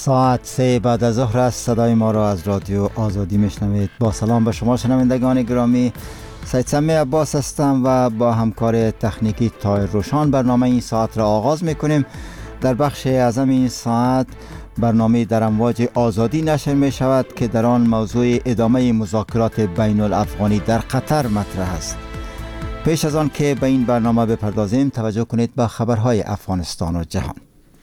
ساعت 3 بعد از ظهر است. صدای ما را از رادیو آزادی میشنوید. با سلام به شما شنوندگان گرامی، سید سمی عباس هستم و با همکار تکنیکی طاهر روشان برنامه این ساعت را آغاز میکنیم. در بخش اعظم این ساعت برنامه در امواج آزادی نشر می شود که در آن موضوع ادامه مذاکرات بین الافغانی در قطر مطرح است. پیش از آن که به این برنامه بپردازیم، توجه کنید به خبرهای افغانستان و جهان.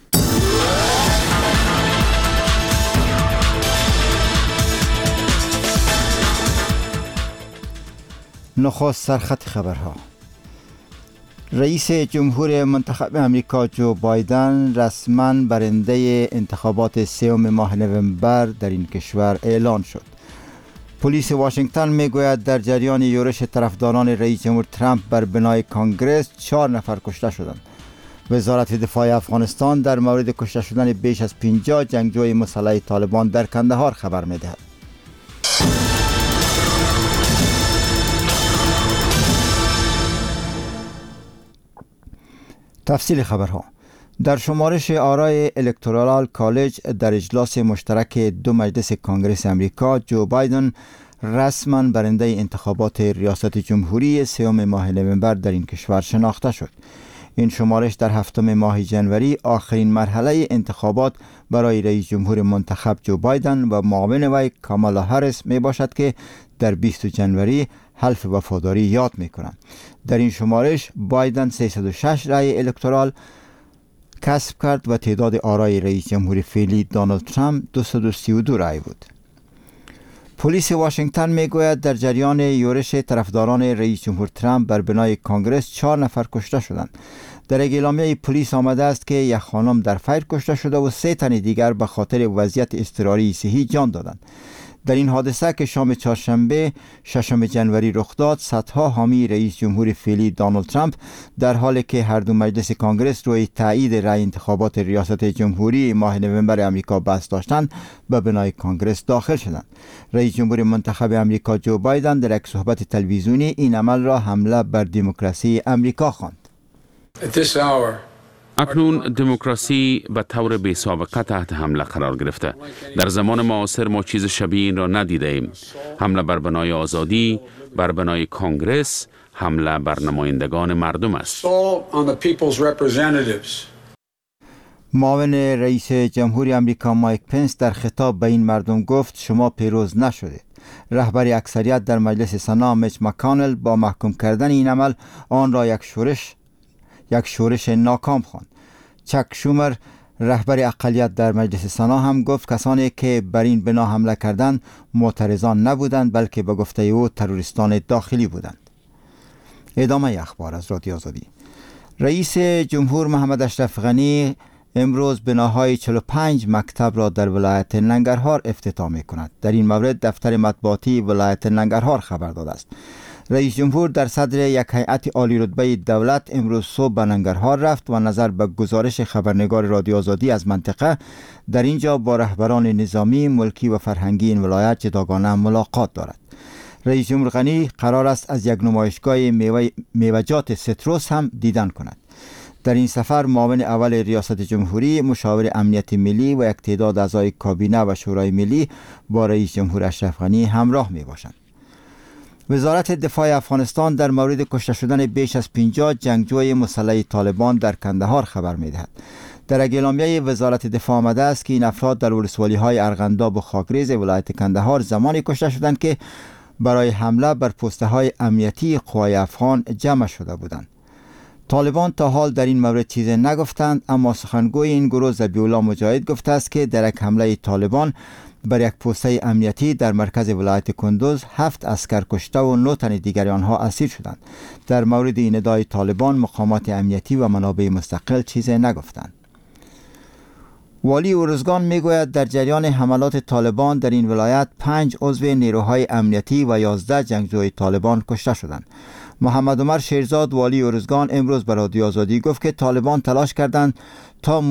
نخست سرخط خبرها. رئیس جمهور منتخب امریکا جو بایدن رسما برنده انتخابات 3 ماه نوامبر در این کشور اعلان شد. پلیس واشنگتن میگوید در جریان یورش طرفداران رئیس جمهور ترامپ بر بنای کانگرس 4 نفر کشته شدند. وزارت دفاع افغانستان در مورد کشته شدن بیش از 50 جنگجوی مسلح طالبان در کندهار خبر میدهد. تفصیل خبرها. در شمارش آرای الکتورال کالج در اجلاس مشترک دو مجلس کانگرس امریکا، جو بایدن رسما برنده انتخابات ریاست جمهوری 3 ماه نوامبر در این کشور شناخته شد. این شمارش در 7 ماه ژانویه آخرین مرحله انتخابات برای رئیس جمهور منتخب جو بایدن و معاون وی کامالا هریس می باشد که در 20 ژانویه حلف وفاداری یاد می کنند. در این شمارش بایدن 306 رای الکترال کسب کرد و تعداد آرای رئیس جمهور فعلی دونالد ترامپ 232 رای بود. پلیس واشنگتن میگوید در جریان یورش طرفداران رئیس جمهور ترامپ بر بنای کانگرس 4 نفر کشته شدند. در اعلامیه پلیس آمده است که یک خانم در فیر کشته شده و 3 تن دیگر به خاطر وضعیت اضطراری صحی جان دادند. در این حادثه که شام چهارشنبه 6 ژانویه رخ داد، صدها حامی رئیس جمهور فعلی دونالد ترامپ در حالی که هر دو مجلس کانگرس روی تایید رأی انتخابات ریاست جمهوری ماه نوامبر امریکا بحث داشتند، به بنای کانگرس داخل شدند. رئیس جمهور منتخب امریکا جو بایدن در یک صحبت تلویزیونی این عمل را حمله بر دموکراسی امریکا خواند. اکنون دموکراسی به طور بی سابقه تحت حمله قرار گرفته. در زمان معاصر ما چیز شبیه این را ندیده ایم. حمله بر بنای آزادی، بر بنای کانگرس، حمله بر نمایندگان مردم است. معاون رئیس جمهور امریکا مایک پنس در خطاب به این مردم گفت شما پیروز نشدید. رهبر اکثریت در مجلس سنا میچ مکانل با محکوم کردن این عمل آن را یک شورش ناکام خواند. چک شومر رهبر اقلیت در مجلس سنا هم گفت کسانی که بر این بنا حمله کردند معترضان نبودند بلکه به گفته او تروریستان داخلی بودند. ادامه اخبار از رادیو آزادی. رئیس جمهور محمد اشرف غنی امروز بناهای 45 مکتب را در ولایت ننگرهار افتتاح می کند. در این مورد دفتر مطبوعاتی ولایت ننگرهار خبر داده است. رئیس جمهور در صدر یک هیئت عالی رتبه دولت امروز صبح به ننگرهار رفت و نظر به گزارش خبرنگار رادیو آزادی از منطقه در اینجا با رهبران نظامی، ملکی و فرهنگی این ولایت جداگانه ملاقات دارد. رئیس جمهور غنی قرار است از یک نمایشگاه میوه‌جات سیتروس هم دیدن کند. در این سفر معاون اول ریاست جمهوری، مشاور امنیت ملی و یک تعداد اعضای کابینه و شورای ملی با رئیس جمهور اشرف غنی همراه می باشند. وزارت دفاع افغانستان در مورد کشته شدن بیش از 50 جنگجوی مسلح طالبان در کندهار خبر می‌دهد. در اعلامیه وزارت دفاع آمده است که این افراد در ولسوالی‌های ارغنداب و خاکریز ولایت کندهار زمانی کشته شدند که برای حمله بر پست‌های امنیتی قوای افغان جمع شده بودند. طالبان تا حال در این مورد چیزی نگفتند، اما سخنگوی این گروه ذبیح الله مجاهد گفته است که در یک حمله طالبان بر یک پوسته امنیتی در مرکز ولایت کندوز 7 عسکر کشته و 9 تن دیگر آنها اسیر شدند. در مورد این ادعای طالبان مقامات امنیتی و منابع مستقل چیزی نگفتند. والی ارزگان میگوید در جریان حملات طالبان در این ولایت 5 عضو نیروهای امنیتی و 11 جنگجوی طالبان کشته شدند. محمد عمر شیرزاد والی ارزگان امروز به رادیو آزادی گفت که طالبان تلاش کردند تا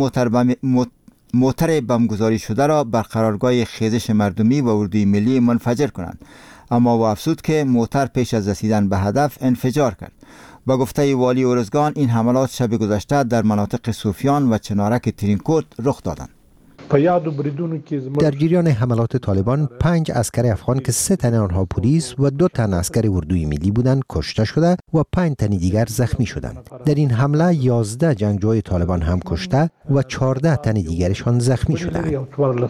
موتر بمبگذاری شده را بر قرارگاه خیزش مردمی و اردوی ملی منفجر کنند، اما او افزود که موتر پیش از رسیدن به هدف انفجار کرد. با گفته والی ارزگان این حملات شب گذشته در مناطق صوفیان و چنارک ترینکوت رخ دادند. در جریان حملات طالبان 5 عسکر افغان که 3 تن آنها پلیس و 2 تن عسکر اردوی ملی بودند کشته شده و 5 تن دیگر زخمی شدند. در این حمله 11 جنگجوی طالبان هم کشته و 14 تن دیگرشان زخمی شدند.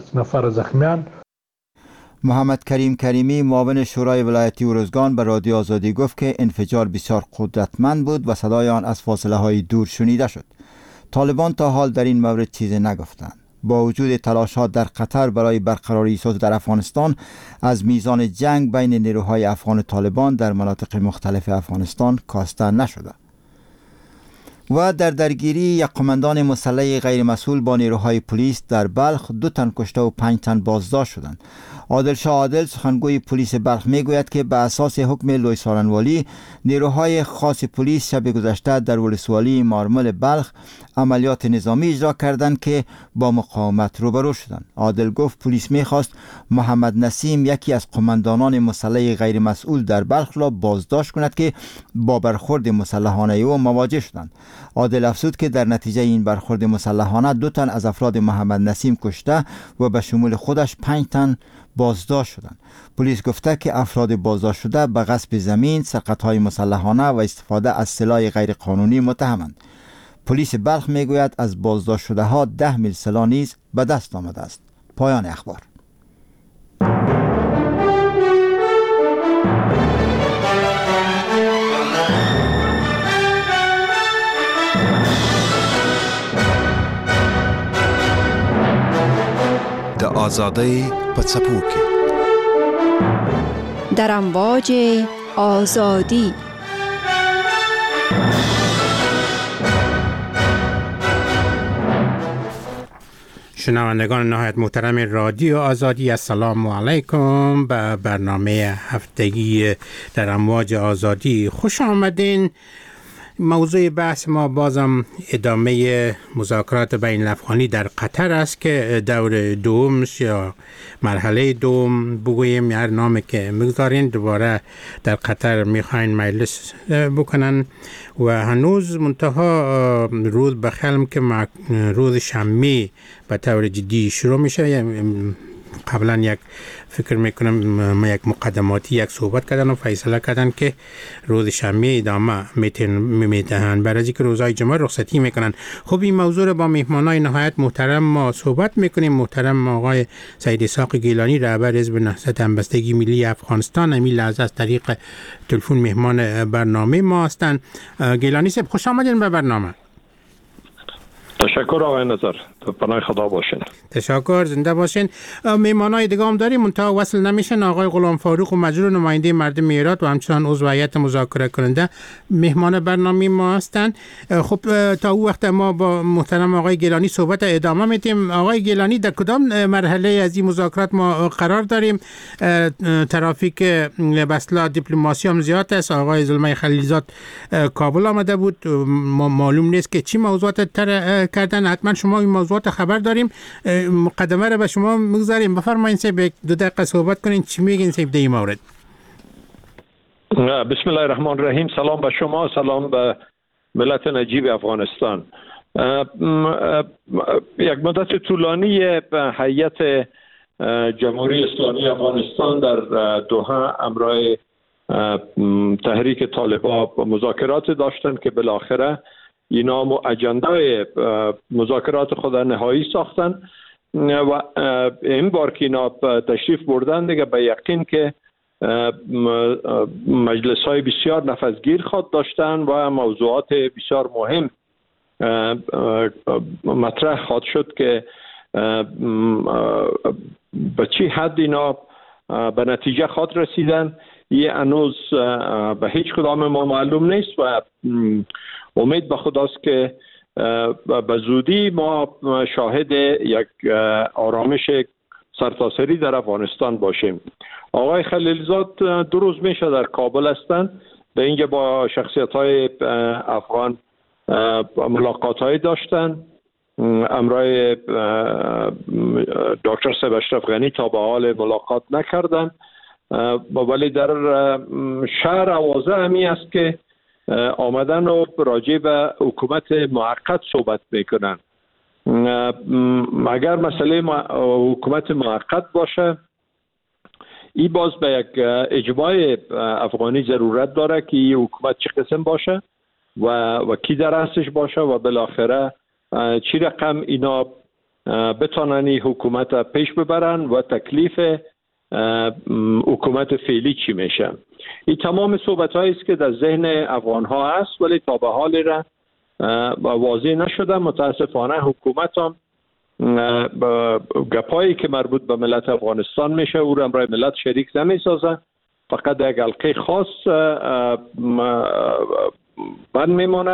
محمد کریم کریمی معاون شورای ولایتی ارزگان به رادیو آزادی گفت که انفجار بسیار قدرتمند بود و صدای آن از فاصله های دور شنیده شد. طالبان تا حال در این مورد چیزی نگفتند. با وجود تلاشات در قطر برای برقراری صلح در افغانستان، از میزان جنگ بین نیروهای افغان طالبان در مناطق مختلف افغانستان کاسته نشده. و در درگیری یک قماندان مسلح غیر مسئول با نیروهای پلیس در بلخ 2 تن کشته و 5 تن بازداشت شدند. عادل شاه عادل سخنگوی پلیس بلخ میگوید که به اساس حکم لوی سالنوالی نیروهای خاص پلیس شب گذشته در ولسوالی مارمل بلخ عملیات نظامی اجرا کردند که با مقاومت روبرو شدند. عادل گفت پلیس میخواست محمد نسیم یکی از قماندانان مسلح غیر مسئول در بلخ را بازداشت کند که با برخورد مسلحانه او مواجه شدند. عادل افزود که در نتیجه این برخورد مسلحانه 2 تن از افراد محمد نسیم کشته و به شمول خودش 5 تن بازداشت شدند. پلیس گفته که افراد بازداشت شده به غصب زمین، سرقت‌های مسلحانه و استفاده از سلاح غیر قانونی متهمند. پلیس بلخ میگوید از بازداشت شده ها 10 میل سلاح نیز به دست آمده است. پایان اخبار. د آزادی په څپو کې در امواج آزادی. شنوندگان نهایت محترم رادیو آزادی، السلام علیکم. به برنامه هفتگی در امواج آزادی خوش آمدین. موضوع بحث ما بازم ادامه مذاکرات بین الافغانی در قطر است که دور دوم یا مرحله دوم بگوییم، هر نامی که مگذارین، دوباره در قطر میخواین مجلس بکنن و هنوز منتها روز بخلم که روز شنبه به طور جدی شروع میشه. قبلا یک فکر میکنم یک مقدماتی یک صحبت کردن و فیصله کردن که روز شنبه ادامه میدهن برای اینکه روزهای جمعه رخصتی میکنن. خب این موضوع رو با مهمانای نهایت محترم ما صحبت میکنیم. محترم آقای سید اسحاق گیلانی، رهبر حزب نهضت همبستگی ملی افغانستان، همین لحظه از طریق تلفن مهمان برنامه ما هستند. گیلانی صاحب خوش آمدین به برنامه. تشکر آقای نظر، پناه خدا باشین. تشکر، زنده باشین. مهمانای دیگه هم داریم منتها وصل نمیشن. آقای غلام فاروق و مجرور، نماینده مردم ایران و همچنان عضو هیئت مذاکره کننده مهمان برنامه ما هستند. خب تا او وقت ما با محترم آقای گیلانی صحبت ادامه میدیم. آقای گیلانی، در کدام مرحله از این مذاکرات ما قرار داریم؟ ترافیک به اصطلاح دیپلماسی هم زیاد است. آقای زلمه خلیلزاد کابل آمده بود، معلوم نیست که چی موضوعات کردن. حتما شما این موضوعات خبر داریم. مقدمه رو به شما میگذاریم. بفرمایید سه به 2 دقیقه صحبت کنین. چی میگین سه در این مورد؟ بسم الله الرحمن الرحیم. سلام به شما، سلام به ملت نجیب افغانستان. یک مدت طولانی هیئت جمهوری اسلامی افغانستان در دوحه همراه تحریک طالبان مذاکرات داشتند که بالاخره اینا اجنده مذاکرات خود نهایی ساختن و این بار که اینا تشریف بردن دیگه به یقین که مجلس های بسیار نفذگیر خود داشتن و موضوعات بسیار مهم مطرح خواهد شد که به چی حد اینا به نتیجه خواهد رسیدن. یه هنوز به هیچ کدام ما معلوم نیست و امید به خداست که به زودی ما شاهد یک آرامش سرتاسری در افغانستان باشیم. آقای خلیلزاد 2 روز میشه در کابل هستند. در اینجا با شخصیت‌های افغان ملاقات‌هایی داشتن. همراه دکتر صاحب اشرف غنی تا به حال ملاقات نکردن، ولی در شهر اوازه همی است که آمدن و راجع به حکومت موقت صحبت میکنن اگر مسئله حکومت موقت باشه، این باز به یک اجماع افغانی ضرورت داره که این حکومت چه قسم باشه و کی در اصلش باشه و بالاخره چی رقم اینا بتانن این حکومت پیش ببرن و تکلیف حکومت فعلی چی میشه. این تمام صحبت هایی است که در ذهن افغان ها هست، ولی تا به حال را واضح نشده. متاسفانه حکومت هم گپایی که مربوط به ملت افغانستان میشه او را برای ملت شریک نمیسازه، فقط یک حلقه خاص بند میمانه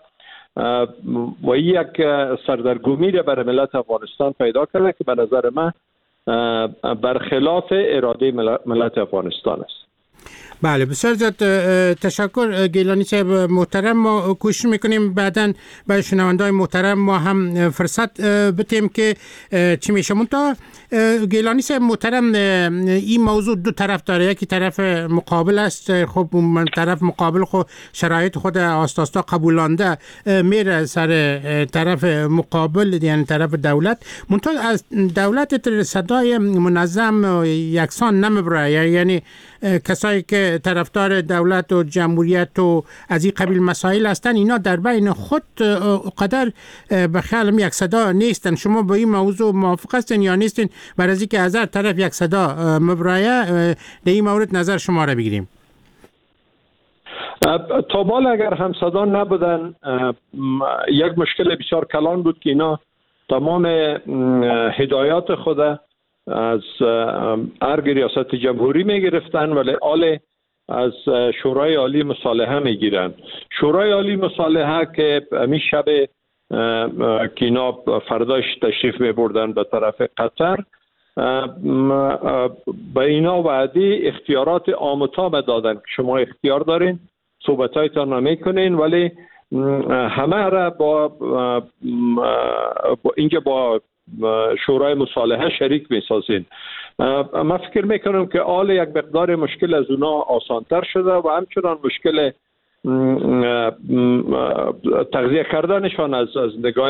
و یک سردرگمی را برای ملت افغانستان پیدا کرده که به نظر من برخلاف اراده ملت افغانستان است. بله، بسیار زیاد تشکر گیلانی صاحب محترم. ما کوشش میکنیم بعداً برای شنونده‌های محترم ما هم فرصت بتیم که چی میشه. منتها گیلانی صاحب محترم، این موضوع دو طرف داره، یکی طرف مقابل است. خب اون طرف مقابل خود شرایط خود آستاستا قبولانده میره سر طرف مقابل، یعنی طرف دولت. منتها از دولت صدای منظم و یکسان نمیبره، یعنی کسایی که طرفدار دولت و جمهوریت و از این قبیل مسائل هستن، اینا در بین خود قدر به خیالم یک صدا نیستن. شما با این موضوع موافق هستین یا نیستین؟ برای از اینکه از هر طرف یک صدا مبرایه، در این مورد نظر شما را بگیریم. تا بال اگر هم صدا نبودن، یک مشکل بسیار کلان بود که اینا تمام هدایات خود از ارگ ریاست جمهوری می گرفتن، ولی آل از شورای عالی مصالحه می گیرن. شورای عالی مصالحه که می شب که اینا فرداش تشریف می بردن به طرف قطر، به اینا وعده اختیارات آموتام دادن که شما اختیار دارین، صحبتایتان نمی کنین، ولی همه را با اینکه با شورای مصالحه شریک میسازین. من فکر میکنم که آل یک مقدار مشکل از اونا آسانتر شده و همچنان مشکل تغذیه کردنشان از نگاه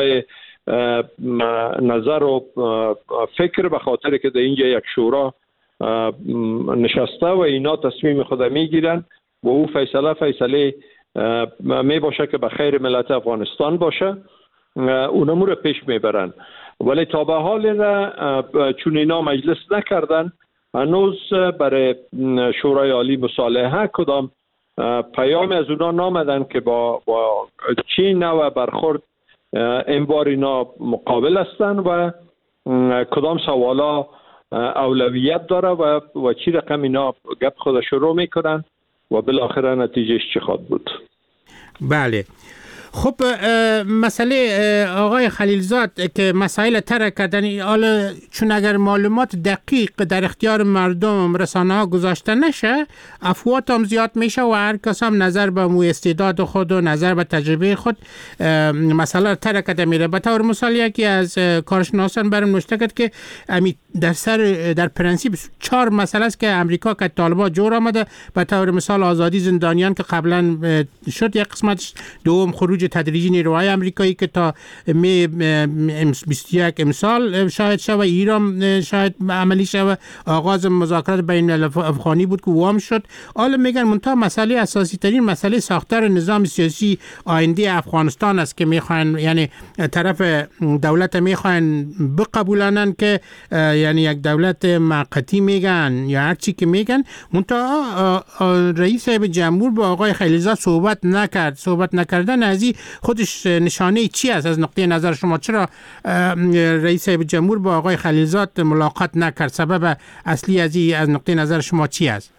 نظر و فکر، به خاطر که در اینجا یک شورا نشسته و اینا تصمیم خود میگیرن و او فیصله می باشه که به خیر ملت افغانستان باشه، اونمو رو پیش میبرن. ولی تا به حال چون اینا مجلس نکردن، هنوز برای شورای عالی مصالحه کدام پیام از اونا نامدن که با چی نوع برخورد این بار اینا مقابل هستن و کدام سوالا اولویت داره و چی رقم اینا گپ خود شروع میکنن و بالاخره نتیجهش چی خواهد بود. بله، خب مسئله آقای خلیلزاد که مسائل ترک کردن، حالا چون اگر معلومات دقیق در اختیار مردم رسانه ها گذاشته نشه، افواط هم زیاد میشه و هر کس هم نظر به استعداد خود و نظر به تجربه خود مسئله ترک کرده میره. به طور مثال یکی از کارشناسان برام نوشته کرد که در پرنسیپ 4 مسئله است که امریکا که طالبان جور آمده، به طور مثال آزادی زندانیان که قبلا شد یک قسمتش، دوم خروج تدریجی نیروهای امریکایی که تا می 21 امسال شاهد شد و ایران شاهد عملی شد و آغاز مذاکرات بین افغانی بود که وام شد. حالا میگن منتها مسئله اساسی ترین مسئله ساختار نظام سیاسی آینده افغانستان است که میخوان، یعنی طرف دولت میخوان بقبولانن که یعنی یک دولت موقتی میگن یا هر چی که میگن. منتها رئیس جمهور با آقای خلیلزاد صحبت نکردن از خودش نشانه چی است از نقطه نظر شما؟ چرا رئیس جمهور با آقای خلیلزاد ملاقات نکرد؟ سبب اصلی از نقطه نظر شما چی است؟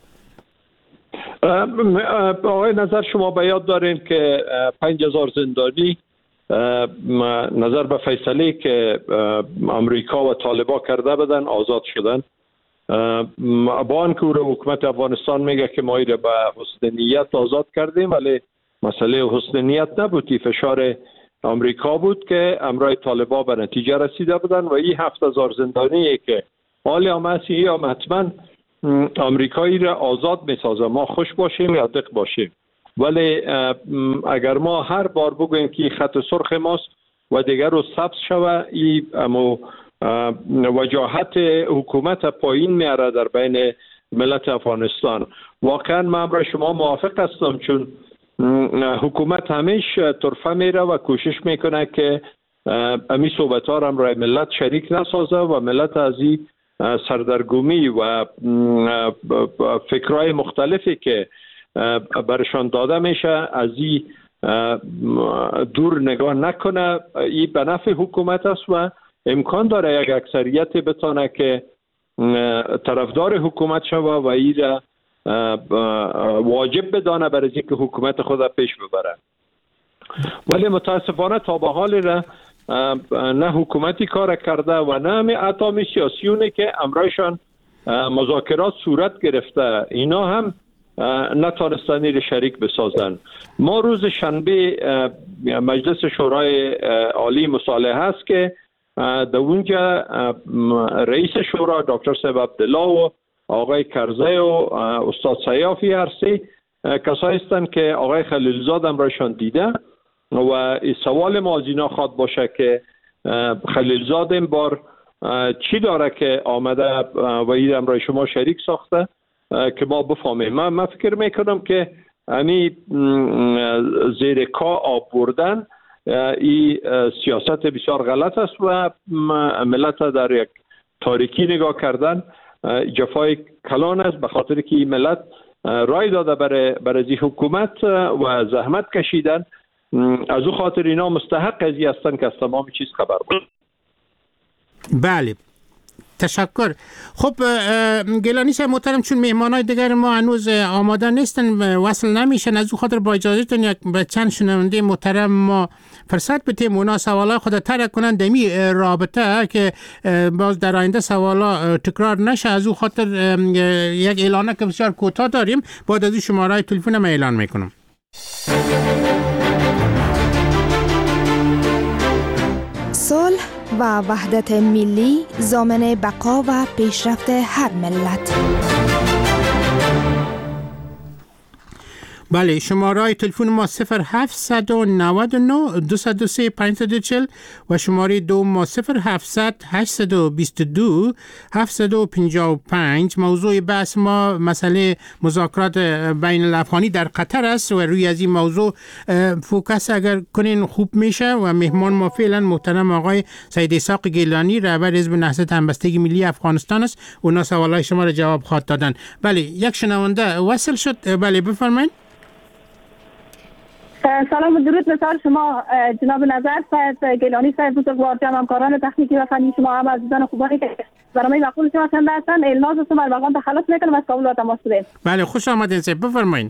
آقای نظر شما به یاد دارین که 5000 زندانی نظر به فیصله که امریکا و طالبان کرده بدن آزاد شدن. با آنکه حکومت افغانستان میگه که ما ایره به حسن نیت آزاد کردیم، ولی مسئله حسن نیت نبودی، فشار امریکا بود که امرای طالبان به نتیجه رسیده بودن و این 7000 زندانیه که حالی هم هستی هم حتما امریکایی را آزاد میسازه، ما خوش باشیم یا دق باشیم. ولی اگر ما هر بار بگویم که خط سرخ ماست، و دیگر رو ثبت شود. این وجاهت حکومت پایین میاره در بین ملت افغانستان. واقعا من برای شما موافق هستم، چون حکومت همیشه طرفه میره و کوشش میکنه که امی صحبت ها هم رای ملت شریک نسازه و ملت از این سردرگمی و فکرهای مختلفی که برشان داده میشه از این دور نگاه نکنه. این به نفع حکومت است و امکان داره یک اکثریت بتونه که طرفدار حکومت شوه و این را واجب بدانه برای اینکه حکومت خود پیش ببره. ولی متاسفانه تا به حال را نه حکومتی کار کرده و نه حتی سیاسیونی که امرایشان مذاکرات صورت گرفته اینا هم نتانستن این شریک بسازن. ما روز شنبه مجلس شورای عالی مصالحه هست که در اونجا رئیس شورا دکتر صاحب عبدالله و آقای کرزی و استاد سیافی هرسی کسایی هستند که آقای خلیلزاد هم رایشان دیده و سوال ما از اینا خواد باشه که خلیلزاد این بار چی داره که آمده و این امرای شما شریک ساخته که ما بفهمیم. من فکر میکنم که امی زیر کا آب بردن این سیاست بسیار غلط است و ملت در یک تاریکی نگاه کردن جفای کلان است، به خاطر که این ملت رای داده برای این حکومت و زحمت کشیدن. از او خاطر اینا مستحق ازی هستن که از تمام چیز خبر بود. بله، تشکر. خب گیلانی صاحب محترم، چون مهمانای دیگر ما هنوز آماده نیستن وصل نمیشن، از او خاطر با اجازهتون یک به چند شنونده محترم ما فرصت بدیم اونا سوالا خود طرح کنن دمی رابطه که باز در آینده سوالا تکرار نشه. از او خاطر یک اعلانه که بسیار کوتاه داریم، بعد از شماره تلفن ما اعلان میکنم. صلح و وحدت ملی ضامن بقا و پیشرفت هر ملت. بله، شماره تلفن ما 0799 203 540 و شماره دوم ما 0700 822 755. موضوع بحث ما مسئله مذاکرات بین الافغانی در قطر است و روی از این موضوع فوکس اگر کنین خوب میشه. و مهمان ما فعلا محترم آقای سید اسحاق گیلانی رهبر حزب نهضت همبستگی ملی افغانستان است. اونا سوالای شما را جواب خواهد دادن. بله، یک شنونده وصل شد. بله بفرمایید. سلام و درود به شما جناب نظر صاحب گیلانی صاحب، بزرگوار جمع همکاران تکنیکی و فنی شما، هم عزیزان خوبانی که برنامه مقبول شما شنده هستند. الناز هستم بر مقام تخلص میکنم از قبول و تماس داریم. بله، خوش آمدین صاحب، بفرمایید.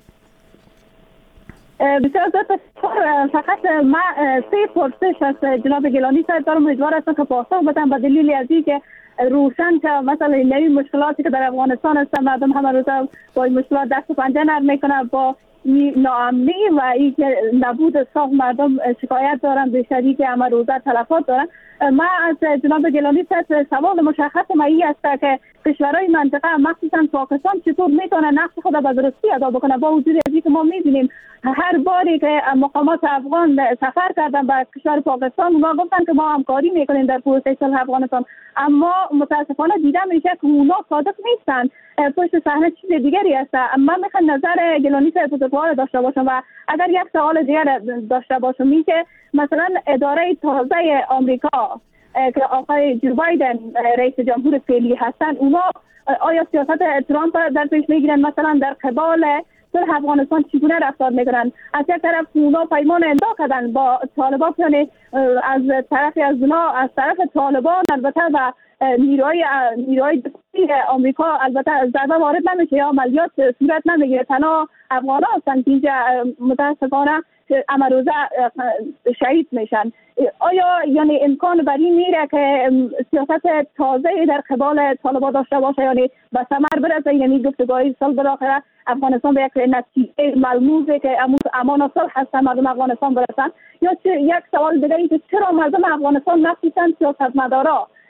بسیار زیاد فقط ما سه پرسش از جناب گیلانی صاحب دارم. امیدوار هستم که پاسخ بدم به دلیل از اینکه روشن که مثلا نوی مشکلاتی که در افغانستان هست، مردم همه روز با این مشکلات دست و پنجه نرم میکنه، با ناامنی و این که نبود صاف مردم شکایت دارن، به شدید که همه روزه تلفات دارن. ما از جناب گیلانی صاحب سوال مشخص ما این است که کشورهای منطقه مخصوصا پاکستان چطور میتونه نقش خود به درستی ادا بکنه، با وجود از اینکه ما میبینیم هر باری که مقامات افغان سفر کردن به کشور پاکستان ما گفتن که ما همکاری میکنیم در پروسه صلح افغانستان، اما متاسفانه دیده میشه که اونا صادق نیستن، پشت صحنه چیز دیگری است. من میخوام نظر گیلانی صاحب بزرگوار داشته باشم و اگر یک سوال دیگر داشته باشم این که مثلا اداره تازه آمریکا که آقای جو بایدن رئیس جمهور فعلی هستن، اونا آیا سیاست ترامپ در پیش میگیرن؟ مثلا در قبال صلح افغانستان چگونه رفتار میکنن؟ از یک طرف اونا پیمان امضا کردن با طالبان، یعنی از طرف طالبان البته و نیروهای آمریکا البته ضربه وارد نمیشه یا عملیات صورت نمیگیره، تنها افغان‌ها هستن که اینجا متاسفانه امروزه شهید میشن. آیا یعنی امکان بر این میره که سیاست تازه در قبال طالبان داشته باشه، یعنی به ثمر برسه، یعنی گفتگوهای صلح بالاخره افغانستان به یک نتیجه ملموسه که امان و صلح هست مردم افغانستان برسن؟ یا یک سوال دیگه ای که چرا مردم افغانستان مخصوصا سیاستمدارا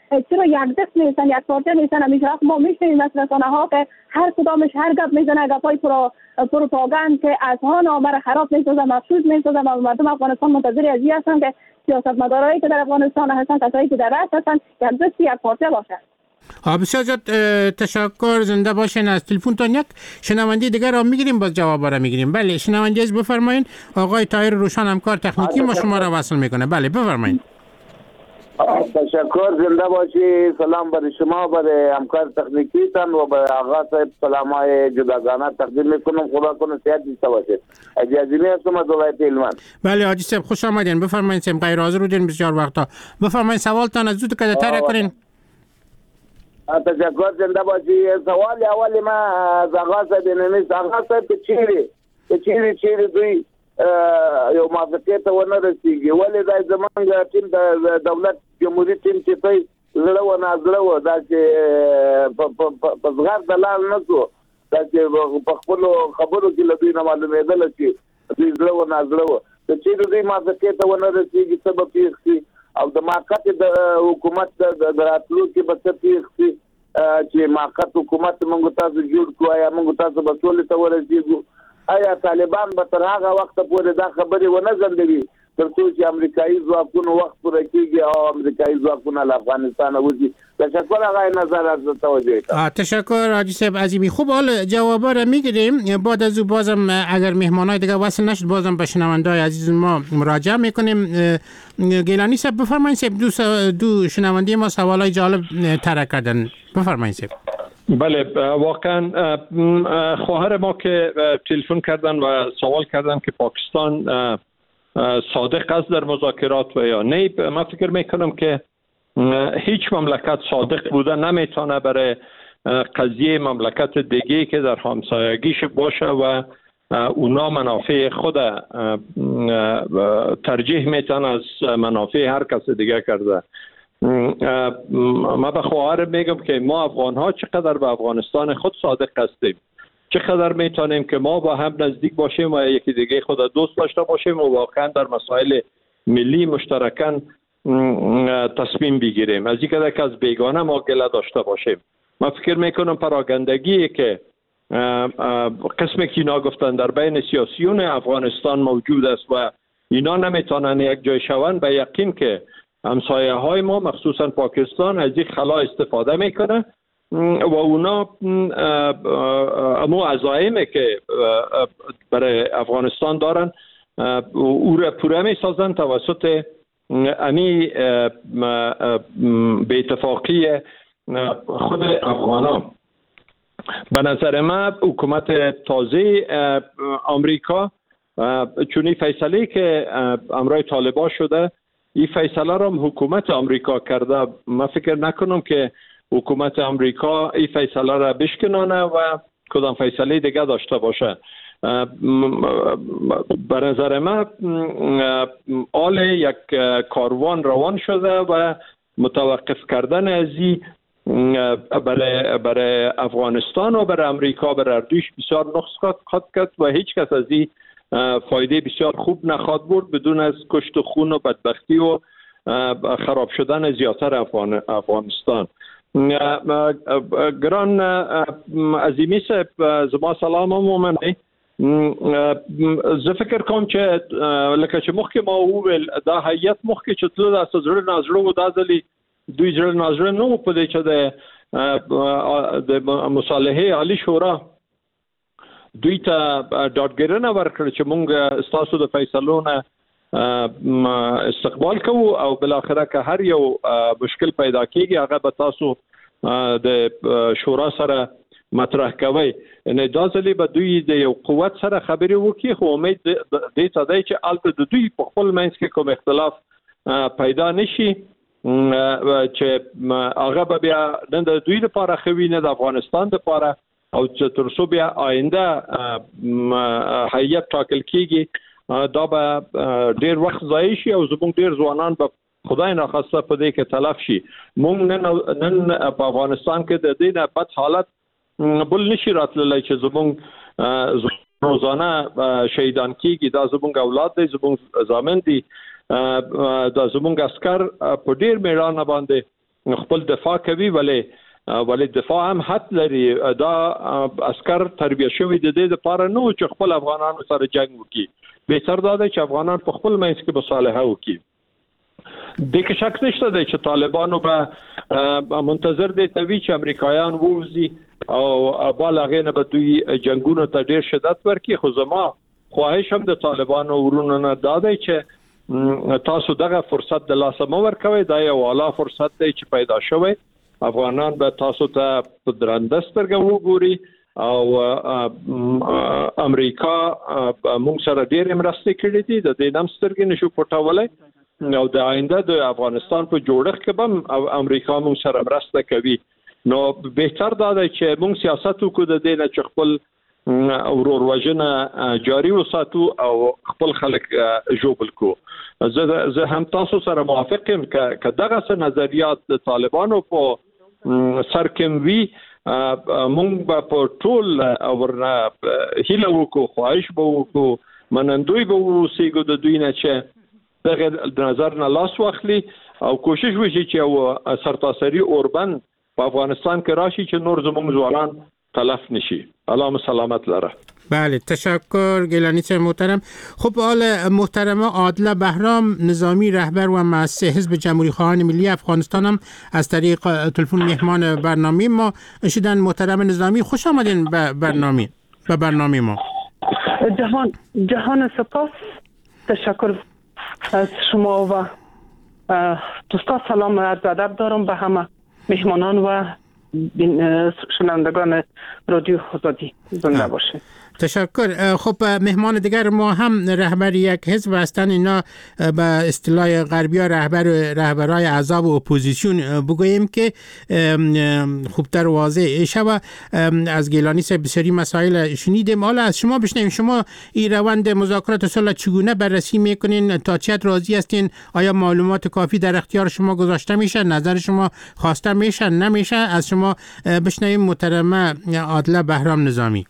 چرا یک دست نیستن، یک پارچه نیستن؟ همیشه ما میشنیم از رسانه ها که هر کدامش هر گپ میزنه، گپای پروپاگاند که از ها نامه خراب میسازه، مفسود میسازه و مردم افغانستان منتظر از این هستن که سیاستمدارایی که در افغانستان هستن، کسایی که در رأس هستن، یک دست یک پارچه باشه. بسیار زیاد تشکر، زنده باشین. از تلفنتون یک شنونده دیگر را میگیریم، باز جواب را میگیریم. بله شنونده از بفرمایید. آقای طاهر روشن همکار تکنیکی ما شما را وصل میکنه. بله بفرمایید. تشکر، زنده باشی. سلام بر شما، بر همکار تکنیکی تان و بر آقا صاحب سلامای جداگانه تقدیم میکنم. خدا کنه صحت داشته باشید. اجازه هستم از ولایت هلمند. بله حاجی صاحب خوش آمدین. بفرمایید. سیم غیر حاضر بودین بسیار وقتا. بفرمایید سوالتان از زود که تر کنین. تشکر، زنده باشی. سوال اولی ما از آقا صاحب نمیست. آقا صاحب چیری دوی یو موافقیت ونه رسیږي، ولې دا زمونږ ټیم د دولت جمهوریت ټیم چې تی زړه و نازړه و، دا چې په زغر دلال نه شو، دا چې په خپلو خبرو کې له دوی نه معلومېدله چې دوی زړه و نازړه و. که چیرې دوی موافقیت ونه رسیږي څه به پېښ شي، او د موقت د حکومت د راتلو کې به څه پېښ شي چې موقت حکومت موږ تاسو جوړ کړو، یا موږ تاسو به سولې ته ورسېږو؟ آیا طالبان به تر هغه وخت پورې دا خبرې ونه ځنډوي تر څو چې امریکایي ځواکونو وخت پوره کېږي او امریکایي ځواکونه له افغانستان وځي؟ تشکر آقای نظر از توجه. تشکر حاجی صاحب عظیمی. خوب حال جوابا رو میگیریم. بعد از او بازم اگر مهمانای دیگه وصل نشد بازم به شنونده‌های عزیز ما مراجعه میکنیم. گیلانی صاحب بفرمایید. صاحب دو شنونده ما سوالای جالب طرح کردن. بفرمایید صاحب. بله واقعا خواهر ما که تلفن کردن و سوال کردن که پاکستان صادق است در مذاکرات و یا نه، من فکر میکنم که هیچ مملکت صادق بوده نمیتونه برای قضیه مملکت دیگه که در همسایگیش باشه و اونا منافع خود ترجیح میتونه از منافع هر کس دیگه کرده. ما به خواهر میگم که ما افغان ها چقدر به افغانستان خود صادق هستیم، چقدر میتونیم که ما با هم نزدیک باشیم و یکی دیگه خود دوست داشته باشیم و واقعا در مسائل ملی مشترکاً تصمیم بگیریم، از اینکه که از بیگانه ما گله داشته باشیم. من فکر میکنم پراگندگی که قسمی که اینا گفتن در بین سیاسیون افغانستان موجود است و اینا نمیتونن یک جای شوند، به یقین که همسایه های ما مخصوصا پاکستان از این خلا استفاده میکنه و اونا امو عزایمی که برای افغانستان دارن او را پوره میسازن توسط امی به اتفاقی خود افغانان. به نظر من حکومت تازه آمریکا چونی فیصله که امرای طالبان شده، این فیصله را حکومت آمریکا کرده. من فکر نکنم که حکومت آمریکا این فیصله را بشکنانه و کدام فیصله دیگه داشته باشه. به نظر من آل یک کاروان روان شده و متوقف کردن از این برای افغانستان و برای امریکا برای اردوش بسیار نقص خواهد کرد و هیچ کس از این فایده بسیار خوب نخواهد برد بدون از کشت و خون و بدبختی و خراب شدن زیاتر افغانستان. گران عظیمی صاحب زما سلام مومنی. زه فکر کوم چې لکه چې مخکې ما وویل دا هیئت مخکې چې تلو دا زړه نازړه و دا ځلې دوی زړه نازړه نه و په دې چې د مصالحې عالی شورا دوی ته ډاډګرنه ورکړه چې مونږ ستاسو د فیصلو نه استقبال کوو او بالاخره که هر یو مشکل پیدا کیږي هغه به تاسو د شورا سره مطرح کوي. نه دا ځلې به دوی د یو قوت سره خبرې وکړي، خو امید دې ته دی چې البته د دوی په خپل منځ کې کوم اختلاف پیدا نشي چې هغه به بیا نه د دوی لپاره ښه وي نه د افغانستان لپاره، او چې تر څو بیا آینده هیئت ټاکل کیږي دا به ډیر وخت ضایع شي او زموږ ډیر ځوانان به خدای ناخواسته په دې کې تلف شي. موږ نن په افغانستان کې د دې نه بد حالت بل نشي راتللی چې زموږ روزانه شهیدان کیږي. دا زموږ اولاد دی، زموږ زامن دي، دا زموږ عسکر په ډیر میړانه باندې خپل دفاع کوي، ولی دفاع هم حد لري. دا عسكر تربیه شوی د دې لپاره نه چې خپل افغانانو سره جنگ وکړي، بهتر دا دی چې افغانان په خپل منځ کې مصالحه وکړي. د کې شک نشته دی چې طالبانو به منتظر دي توی چې امریکایان ووزي او بالغه نه به دوی جنگونو ته ډیر شدت ورکړي. خو زما خواهش هم د طالبانو ورونو نه دا دی چې تاسو دغه فرصت د لاسه مو ورکوي. دا یو اعلی فرصت دی چې پیدا شوی. افغانان به تاسو ته په درنده سترګه وګوري او امریکا موږ سره ډېر مرسته کړې دي، د دې نام سترګې نشو پټولای. او د آینده د افغانستان په جوړښت کې به امریکا موږ سره مرسته کوي. نو بهتر دا دی چې موږ سیاست وکړو د دې نه چې خپل ورور وژنه جاري وساتو او خپل خلک جوړ کړو. زه هم تاسو سره موافق یم که دغه نظریات د طالبانو په سر کې وي، موږ به په ټول ورنه هیله وکړو، خواهش به وکړو، منندوی به اوسېږو د دوی نه چې دغه نظر نه لاس واخلي او کوشش وشي چې یو سرتاسري اوربند په افغانستان کې راشي چې نور زموږ ځوانان تلف نشي. اللهم سلامت لره. بله تشکر گیلانی صاحب محترم. خب حال محترمه عادله بهرام نظامی رهبر و مؤسس حزب جمهوری خواهان ملی افغانستان هم از طریق تلفن مهمان برنامه ما شدن. محترم نظامی خوش آمدین به برنامه ما. جهان سپاس، تشکر از شما و دوستان. سلام عرض ادب دارم به همه مهمانان و شنوندگان رادیو آزادی. زنده باشید. تشکر. خب مهمان دیگر ما هم رهبر یک حزب هستند. اینا به اصطلاح غربی‌ها رهبرای احزاب اپوزیسیون بگوییم که خوبتر واضح شود. از گیلانی صاحب بسیاری مسائل شنیدیم. حالا از شما بشنویم، شما این روند مذاکرات صلح چگونه بررسی میکنین؟ تا چه حد راضی هستین؟ آیا معلومات کافی در اختیار شما گذاشته میشه؟ نظر شما خواسته میشه نمیشه؟ از شما بشنویم محترمه عادله بهرام نظامی.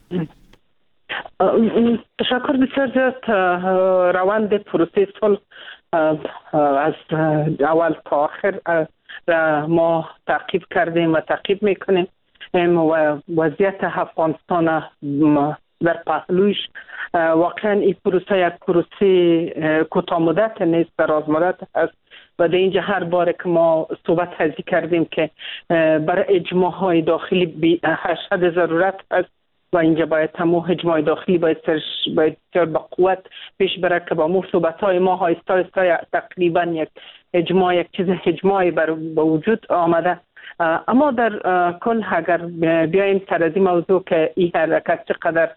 تشکر بسیار زیاد. روند پروسه صلح از اول تا آخر ما تعقیب کردیم و تعقیب میکنیم و وضعیت افغانستان در پهلوش واقعا این پروسه یک پروسه کوتاه مدت نیست، دراز مدت است و در اینجا هر بار که ما صحبت هزی کردیم که برای اجماع های داخلی حد ضرورت است و اینجا باید تمام اجماع داخلی باید با قوت پیش بره که با مو صحبت‌های ما آهسته تقریبا یک چیز اجماعی با وجود آمده. اما در کل اگر بیایم سر از این موضوع که این حرکت چقدر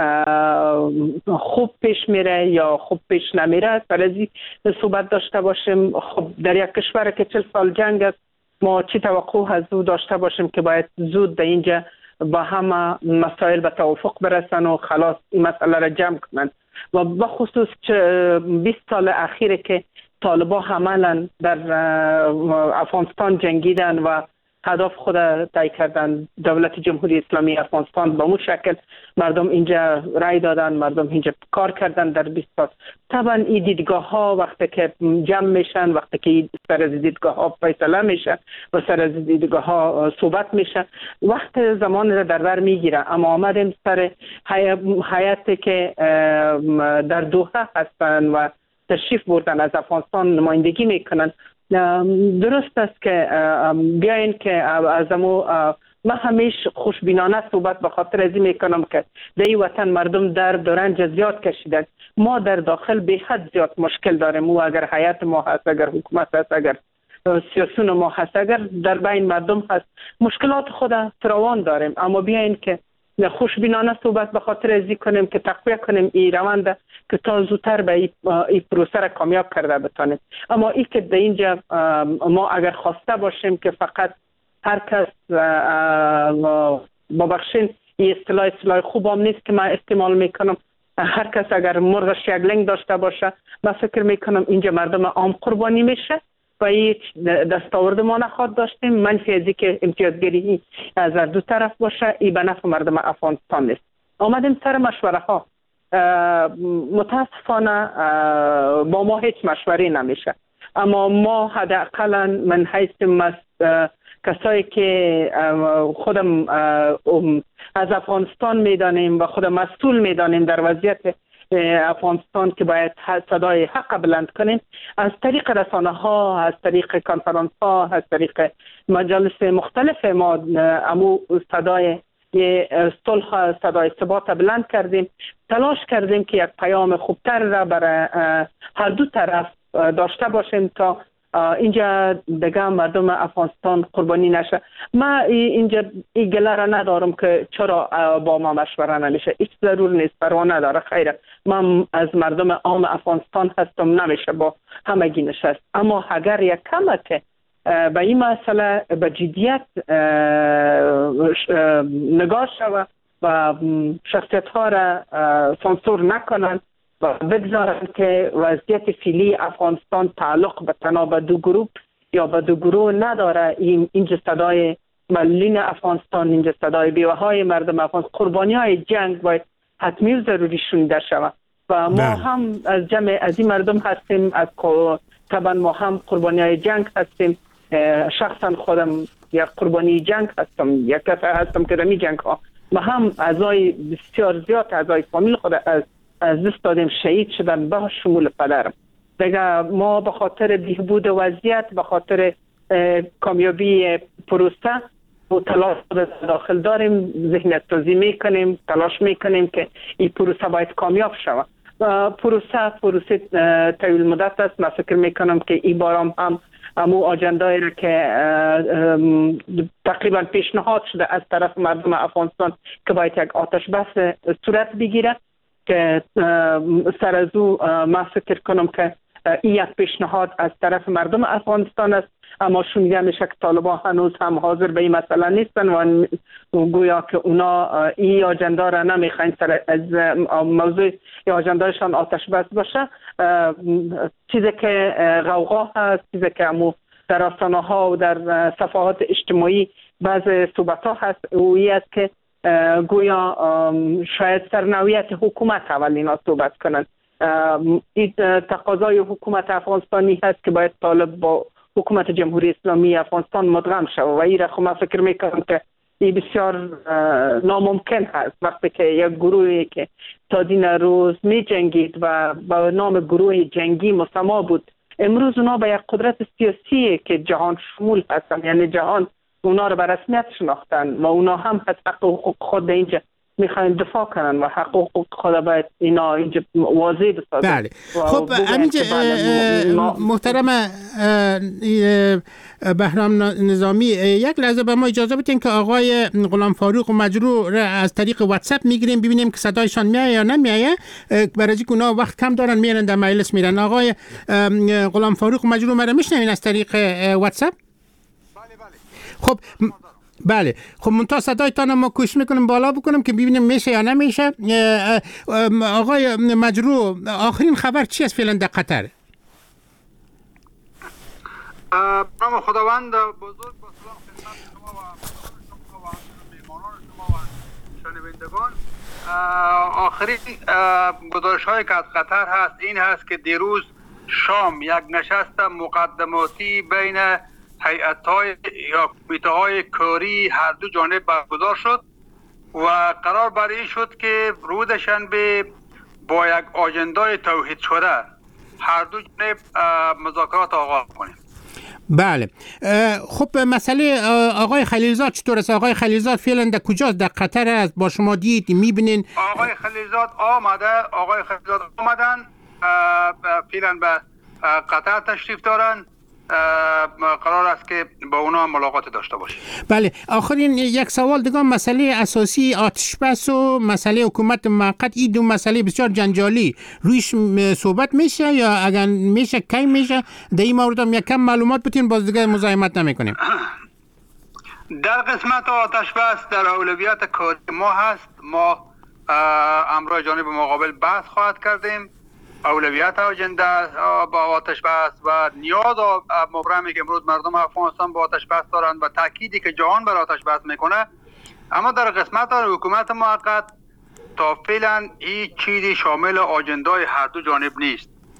خوب پیش میره یا خوب پیش نمیره، سر از این صحبت داشته باشیم. خب در یک کشور که 40 سال جنگ است، ما چی توقع از او داشته باشیم که باید زود در اینجا با همه مسائل به توافق برسن و خلاص این مسئله را جمع کنن. و بخصوص 20 سال اخیره که طالبان عملا در افغانستان جنگیدن و هدف خود طی کردن، دولت جمهوری اسلامی افغانستان به اون شکل مردم اینجا رای دادن، مردم اینجا کار کردن در 20 سال. طبعا این دیدگاه ها وقتی که جمع میشن، وقتی که سر از دیدگاه ها فیصله میشه و سر از دیدگاه ها صحبت میشه، وقت زمان را در بر میگیره. اما آمدیم سر حیاتی که در دوحه هستن و تشریف بردن از افغانستان نمایندگی میکنن. درست است که بیاین که از من همیشه خوشبینانه صحبت به خاطر ازی میکنم که در این وطن مردم درد و رنج زیاد کشیدن. ما در داخل به حد زیاد مشکل داریم، و اگر حیات ما هست، اگر حکومت هست، اگر سیاسون ما هست، اگر در بین مردم هست، مشکلات خود فراوان داریم. اما بیاین که خوشبینانه صحبت به خاطر ازی کنیم که تقویه کنیم این روند که تا زودتر به این پروسه را کامیاب کرده بتانیم. اما این که در اینجا ما اگر خواسته باشیم که فقط هر کس ببخشین این اصطلاح خوب هم نیست که من استعمال میکنم، هر کس اگر مرغ شگلنگ داشته باشه، من فکر میکنم اینجا مردم عام قربانی میشه و هیچ دستاورد ما نخواهد داشتیم. منفی ازی که امتیازگیری از دو طرف باشه، این به نفع مردم افغانستان نیست. آمدیم سر مشوره ها. متاسفانه با ما هیچ مشوره نمیشه. اما ما حداقل من حیث کسایی که خودم از افغانستان میدانیم و خودم مسئول میدانیم در وضعیت افغانستان که باید صدای حق بلند کنیم، از طریق رسانه ها، از طریق کنفرانس ها، از طریق مجالس مختلف ما امو صدای صلح، صدای ثبات بلند کردیم، تلاش کردیم که یک پیام خوبتر را برای هر دو طرف داشته باشیم تا اینجا دیگه مردم افغانستان قربانی نشه. ما اینجا این گله را ندارم که چرا با ما مشوره نمیشه، هیچ ضرور نیست، پروا نداره، خیره. من از مردم عام افغانستان هستم، نمیشه با همگی نشست. اما اگر یک کمک به این مسئله به جدیت نگاه شود و شخصیت ها را سانسور نکنند و بگذارن که وضعیت فعلی افغانستان تعلق به تنها به دو گروه یا به دو گروه نداره. اینجا صدای معلولین افغانستان، اینجا صدای بیوه های مردم افغانستان، قربانی های جنگ باید حتمی و ضروری شنیده شود و ما هم از جمع از این مردم هستیم. از طبعا ما هم قربانی های جنگ هستیم. شخصا خودم یک قربانی جنگ هستم، یک کس هستم که رمی جنگ ها ما هم اعضای بسیار زیاد اعضای فامیل خود از دست دادیم، شهید شدن به شمول پدرم. دیگه ما به خاطر بهبود وضعیت، به خاطر کامیابی پروسه و تلاش داخل داریم، ذهنیت سازی میکنیم، تلاش میکنیم که این پروسه باید کامیاب شود. پروسه طویل مدت است. من فکر میکنم که این بارم هم امو آجندایی را که تقریبا پیشنهاد شده از طرف مردم افغانستان که باید یک آتش بس صورت بگیره، که سر از او من فکر کنم که این یک پیشنهاد از طرف مردم افغانستان است، اما شنیده میشه که طالبان هنوز هم حاضر به این مسئله نیستن و گویا که اونا این آجندا را نمیخواین سر از موضوع آجندایشان آتش بس باشه. چیزی که غوغا هست، چیزی که امو در رسانه ها و در صفحات اجتماعی بعض صحبت ها هست و این است که گویا شاید سرنویت حکومت اول اینا صحبت کنن. این تقاضای حکومت افغانستانی هست که باید طالب با حکومت جمهوری اسلامی افغانستان مدغم شود و این را خب من فکر میکنم که این بسیار ناممکن هست. وقتی که یک گروهی که تا دین روز می جنگید و با نام گروه جنگی مسما بود، امروز اونا به یک قدرت سیاسی که جهان شمول هستن، یعنی جهان اونا رو به رسمیت شناختن و اونا هم از حق حقوق خود اینجا میخواین دفاع کنن و حق حقوق خود باید اینا اینجا واضح بسازن. بله. خب همینجا محترم بهرام نظامی، یک لحظه به ما اجازه بدین که آقای غلام فاروق مجروح را از طریق واتساپ میگیریم ببینیم که صدایشان میایه یا نمیایه، برای اینکه اونا وقت کم دارن میرن در مجلس میرن. آقای غلام فاروق مجروح مرا میشنوین از طریق واتساپ؟ خب بله، خب منتها صدایتان ما کوشش میکنیم بالا بکنم که ببینیم میشه یا نمیشه. آقای مجروح، آخرین خبر چی است فعلا در قطر؟ نام خداوند بزرگ با سلام خدمت شما و میهمانان شما و شنوندگان. آخرین گزارش هایی که از قطر هست این هست که دیروز شام یک نشست مقدماتی بین هیئت‌های یا کمیته‌های کاری هر دو جانب برگزار شد و قرار بر این شد که روز شنبه با یک آژندای توحید شده هر دو جانب مذاکرات آغاز کنیم. بله. خب مسئله آقای خلیلزاد چطور است؟ آقای خلیلزاد فعلا در کجاست؟ در قطر است؟ با شما دید میبینین؟ آقای خلیلزاد آمدن فعلا به قطر تشریف دارن. قرار است که با اونا ملاقات داشته باشیم. بله. آخرین یک سوال دیگه، مسئله اساسی آتش بس و مسئله حکومت موقت، این دو مسئله بسیار جنجالی، رویش صحبت میشه یا اگر میشه کی میشه؟ در این مورد هم یک کم معلومات بتین، باز دیگه مزاحمت نمیکنیم. در قسمت آتش بس در اولویت کاری ما هست. ما امروز جانب مقابل بحث خواهد کردیم. اولویت آجنده با آتش بس و نیاز مبرمی که امروز مردم افغانستان با آتش بس دارند و تأکیدی که جهان بر آتش بس میکنه. اما در قسمت حکومت موقت تا فعلا هیچ چیزی شامل آجندای هر دو جانب نیست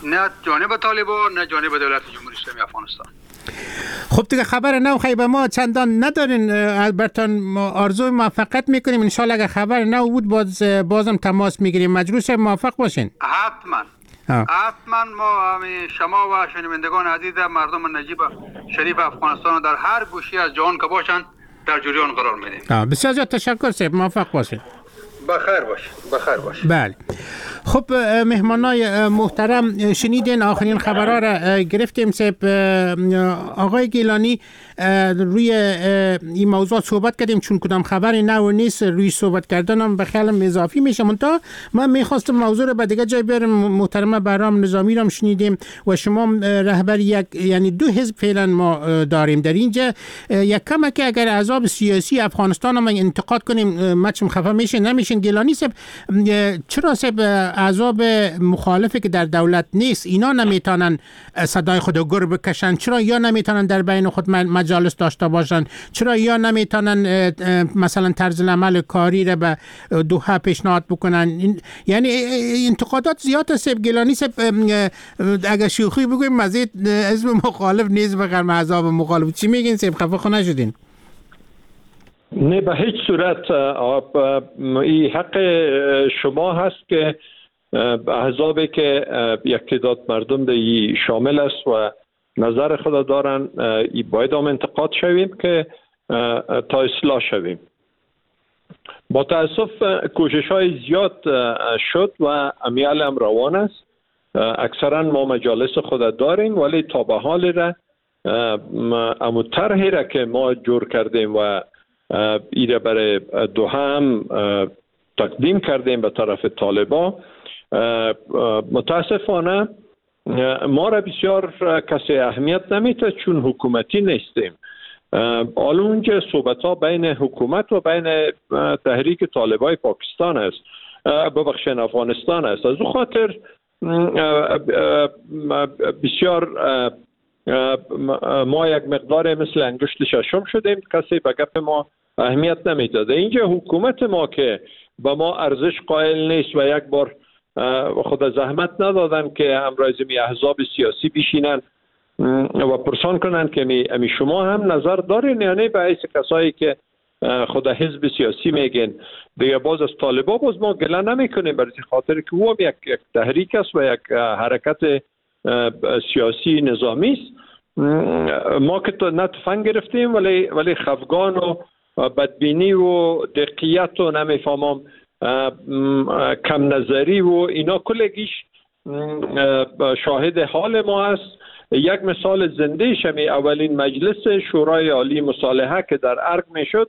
نه جانب طالبان نه جانب دولت جمهوری اسلامی افغانستان. خب دیگه خبر نو خیلی به ما چندان ندارین، البته آرزوی موفقیت میکنیم. انشالله اگه خبر نو بود بازم تماس میگیریم. مجروح صاحب موفق باشین. حتما ما شما و شنوندگان عزیز مردم نجیب شریف افغانستان در هر گوشه از جهان که باشن در جریان قرار میدیم. بسیار زیاد تشکر صاحب، موفق باشین. بخیر باش. بله. خب مهمانای محترم شنیدین آخرین خبرها را گرفتیم. صاحب آقای گیلانی روی این موضوع صحبت کردیم، چون کدام خبری نو نیست روی صحبت کردنم به خیالم اضافی میشه. منتها من میخواستم موضوع رو به دیگه جای بیارم. محترم بهرام نظامی را شنیدیم و شما رهبر یعنی دو حزب فعلا ما داریم در اینجا. یک کم که اگر احزاب سیاسی افغانستان ما انتقاد کنیم مچم خفه میشه نمیشین. گیلانی صاحب چرا صاحب احزاب مخالفه که در دولت نیست اینا نمیتونن صدای خود رو گر بکشن؟ چرا یا نمیتونن در بین خود مجالس داشته باشن؟ چرا یا نمیتونن مثلا طرز العمل کاری را به دوحه پیشنهاد بکنن؟ یعنی انتقادات زیاد است. گیلانی صاحب اگر شوخی بگویم مزید حزب مخالف نیست بگم احزاب مخالف. چی میگین صاحب؟ خفه نشدین؟ نه به هیچ صورت. این حق شما هست که احزابی که یک تعداد مردم در شامل است و نظر خود دارن باید هم انتقاد شویم که تا اصلاح شویم. با تاسف کوشش های زیاد شد و امیال هم روان است. اکثرا ما مجالس خود داریم ولی تا به حال را امو طرحی را که ما جور کردیم و ایره برای دوحه هم تقدیم کردیم به طرف طالبان، متاسفانه ما را بسیار کسی اهمیت نمیده چون حکومتی نیستیم. حالا اونجا صحبت ها بین حکومت و بین تحریک طالبای پاکستان است، ببخشید افغانستان است. از اون خاطر بسیار ما یک مقدار مثل انگشت ششم شدیم، کسی به گپ ما اهمیت نمیداده. اینجا حکومت ما که به ما ارزش قائل نیست و یک بار خود زحمت ندادن که همراه احزاب سیاسی بشینن و پرسان کنن که امی شما هم نظر دارین یا نه، به حیث کسایی که خود حزب سیاسی میگن دیگه باز از طالبا باز ما گله نمیکنیم، برای خاطر که او یک تحریک است و یک حرکت سیاسی نظامی است. ما که تو نه تفنگ گرفتیم ولی خفگان و بدبینی و دقیقیت و نمیفهمم کم نظری و اینا کلگیش شاهد حال ما است. یک مثال زنده شمی اولین مجلس شورای عالی مصالحه که در ارگ میشد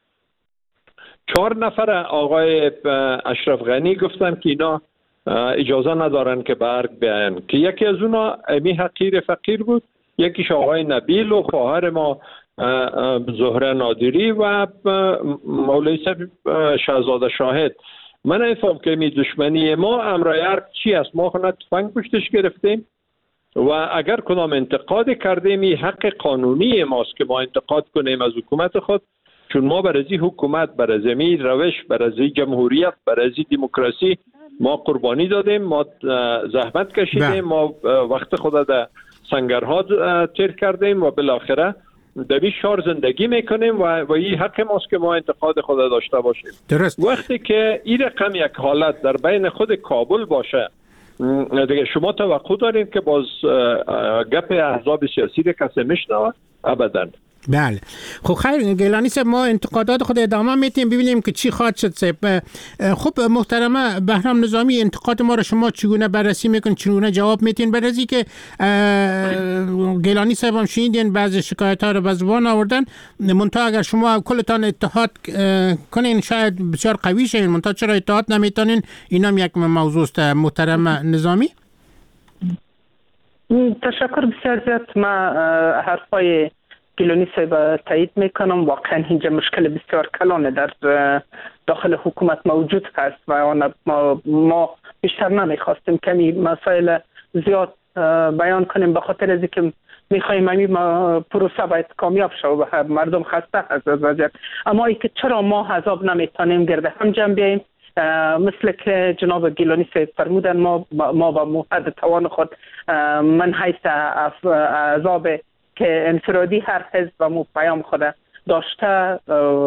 4 نفر آقای اشرف غنی گفتن که اینا اجازه ندارن که به ارگ بیاین، که یکی از اونا امی حقیر فقیر بود، یکیش آقای نبیل و خواهر ما زهره نادری و مولوی صاحب شهزاده شاهد. من نفهم که می دشمنی ما امرای ارگ چی است؟ ما خونه تفنگ پشتش گرفتیم و اگر کدام انتقاد کردیم این حق قانونی ماست که ما انتقاد کنیم از حکومت خود، چون ما برای حکومت، برای روش، برای جمهوریت، برای دموکراسی ما قربانی دادیم، ما زحمت کشیدیم، ما وقت خود در سنگرها تیر کردیم و بالاخره در این شهر زندگی میکنیم و این حق ماست که ما انتقاد خود داشته باشیم. درست. وقتی که این رقم یک حالت در بین خود کابل باشه دیگه شما توقع دارین که باز گپ احزاب سیاسی رو کسی میشنوه؟ ابدا. بله. خب خیر گیلانی صاحب، ما انتقادات خود ادامه میتیم ببینیم که چی خواهد شد صاحب. خب محترمه بهرام نظامی، انتقاد ما رو شما چگونه بررسی میکنید، چگونه جواب میتین؟ برای که گیلانی صاحب هم شنیدین بعضی شکایت ها رو به زبان آوردن، منتها اگر شما کلتان اتحاد کنین شاید بسیار قوی شین، منتها چرا اتحاد نمیتونین؟ این هم یک موضوع است. محترم نظامی تشکر بسیار زیاد. ما حرفای گیلانی صاحب تایید میکنم. واقعا اینجا مشکل بسیار کلانه در داخل حکومت موجود هست و ما بیشتر نمیخواستیم کمی مسائل زیاد بیان کنیم به خاطر از اینکه میخوایم این پروسه باید کامیاب شود و مردم خسته هست از وضعیت. اما اینکه چرا ما حزاب نمیتونیم گرد هم جمع بیاییم مثل که جناب گیلانی صاحب فرمودن ما با موحد توان خود من حیث اعضاب که انفرادی هر حزب و مو پیام خود داشته،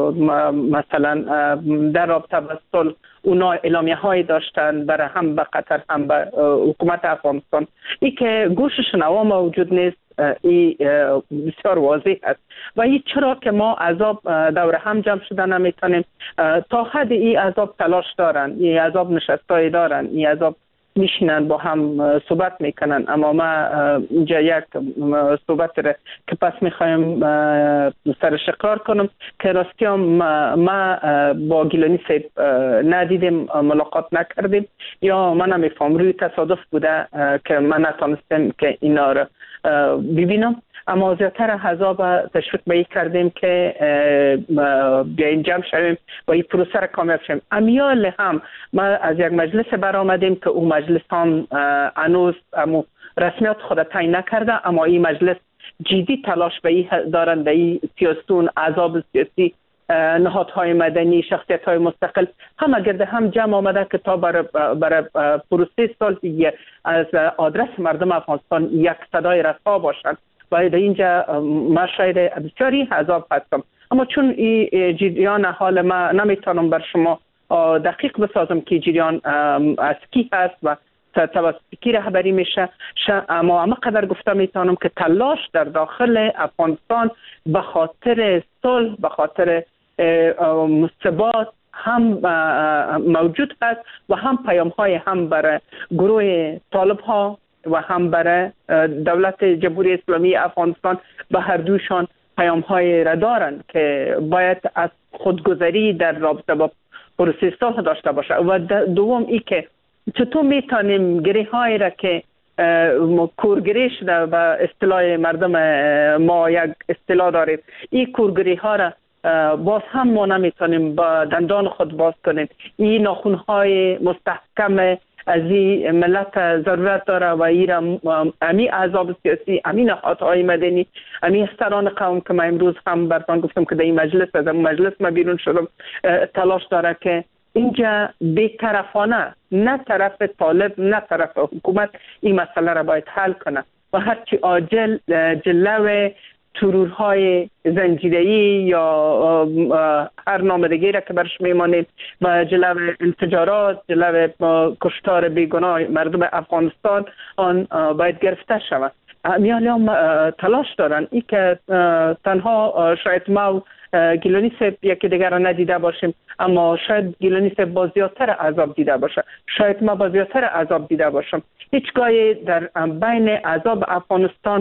مثلا در رابطه با صلح اونا اعلامیه های داشتن برای هم به قطر هم به حکومت افغانستان. این که گوش شنوا موجود نیست، این بسیار واضح است و این چرا که ما احزاب دور هم جمع شده نمیتونیم. تا حد این احزاب تلاش دارن، این احزاب نشستای دارن، این احزاب میشینن با هم صحبت میکنن. اما ما اینجا یک صحبت را که پس میخوایم سرش اقرار کنم که راستی ما با گیلانی صاحب ندیدیم، ملاقات نکردیم، یا من نمیفهم روی تصادف بوده که من نتونستم که اینا را ببینم. اما زیادتر احزاب تشویق به این کردیم که بیاین جمع شویم و این پروسه را کامیاب شویم. امیال هم ما از یک مجلس برآمدیم که اون مجلس هم هنوز رسمیت خود تعیین نکرده، اما این مجلس جدی تلاش به این دارند، به این سیاستون، احزاب سیاسی، نهادهای مدنی، شخصیت‌های مستقل همه گرده هم جمع آمده که تا برای پروسه صلح از آدرس مردم افغانستان یک صدای رسا باشند. و در اینجا ما شاید بسیاری احزاب هستم، اما چون این جریان حال ما نمیتونم بر شما دقیق بسازم که جریان از کی هست و توسط کی رهبری میشه، اما قدر گفته میتونم که تلاش در داخل افغانستان به خاطر صلح، به خاطر ثبات هم موجود هست و هم پیام های هم برای گروه طالب ها و هم برای دولت جمهوری اسلامی افغانستان به هر دوشان پیام های را دارند که باید از خودگذری در رابطه با پروسه صلح داشته باشه. و دوم ای که چطور میتونیم گره های را که کورگری شده به اصطلاح مردم ما یک اصطلاح داریم، این کورگری ها را باز هم ما نمیتونیم با دندان خود باز کنیم. این ناخون های مستحکم از این ملت ضرورت داره و این امی احزاب سیاسی، امی نهادهای مدنی، امی احتران قوم که ما امروز هم براتون گفتم که در این مجلس از این مجلس ما بیرون شدم تلاش داره که اینجا بی‌طرفانه، نه طرف طالب نه طرف حکومت، این مسئله را باید حل کنه و هرچی عاجل جلوه ترورهای زنجیره‌ای یا هر نام دیگری را که برش میمانیم و جلوه انفجارات، جلوه کشتار بیگناه مردم افغانستان آن باید گرفته شود. میالی هم تلاش دارن ای که تنها شاید ما گیلانی صاحب یکی دیگر را ندیده باشیم، اما شاید گیلانی صاحب با زیادتر احزاب دیده باشه، شاید ما با زیادتر احزاب دیده باشم. هیچگاهی در بین احزاب افغانستان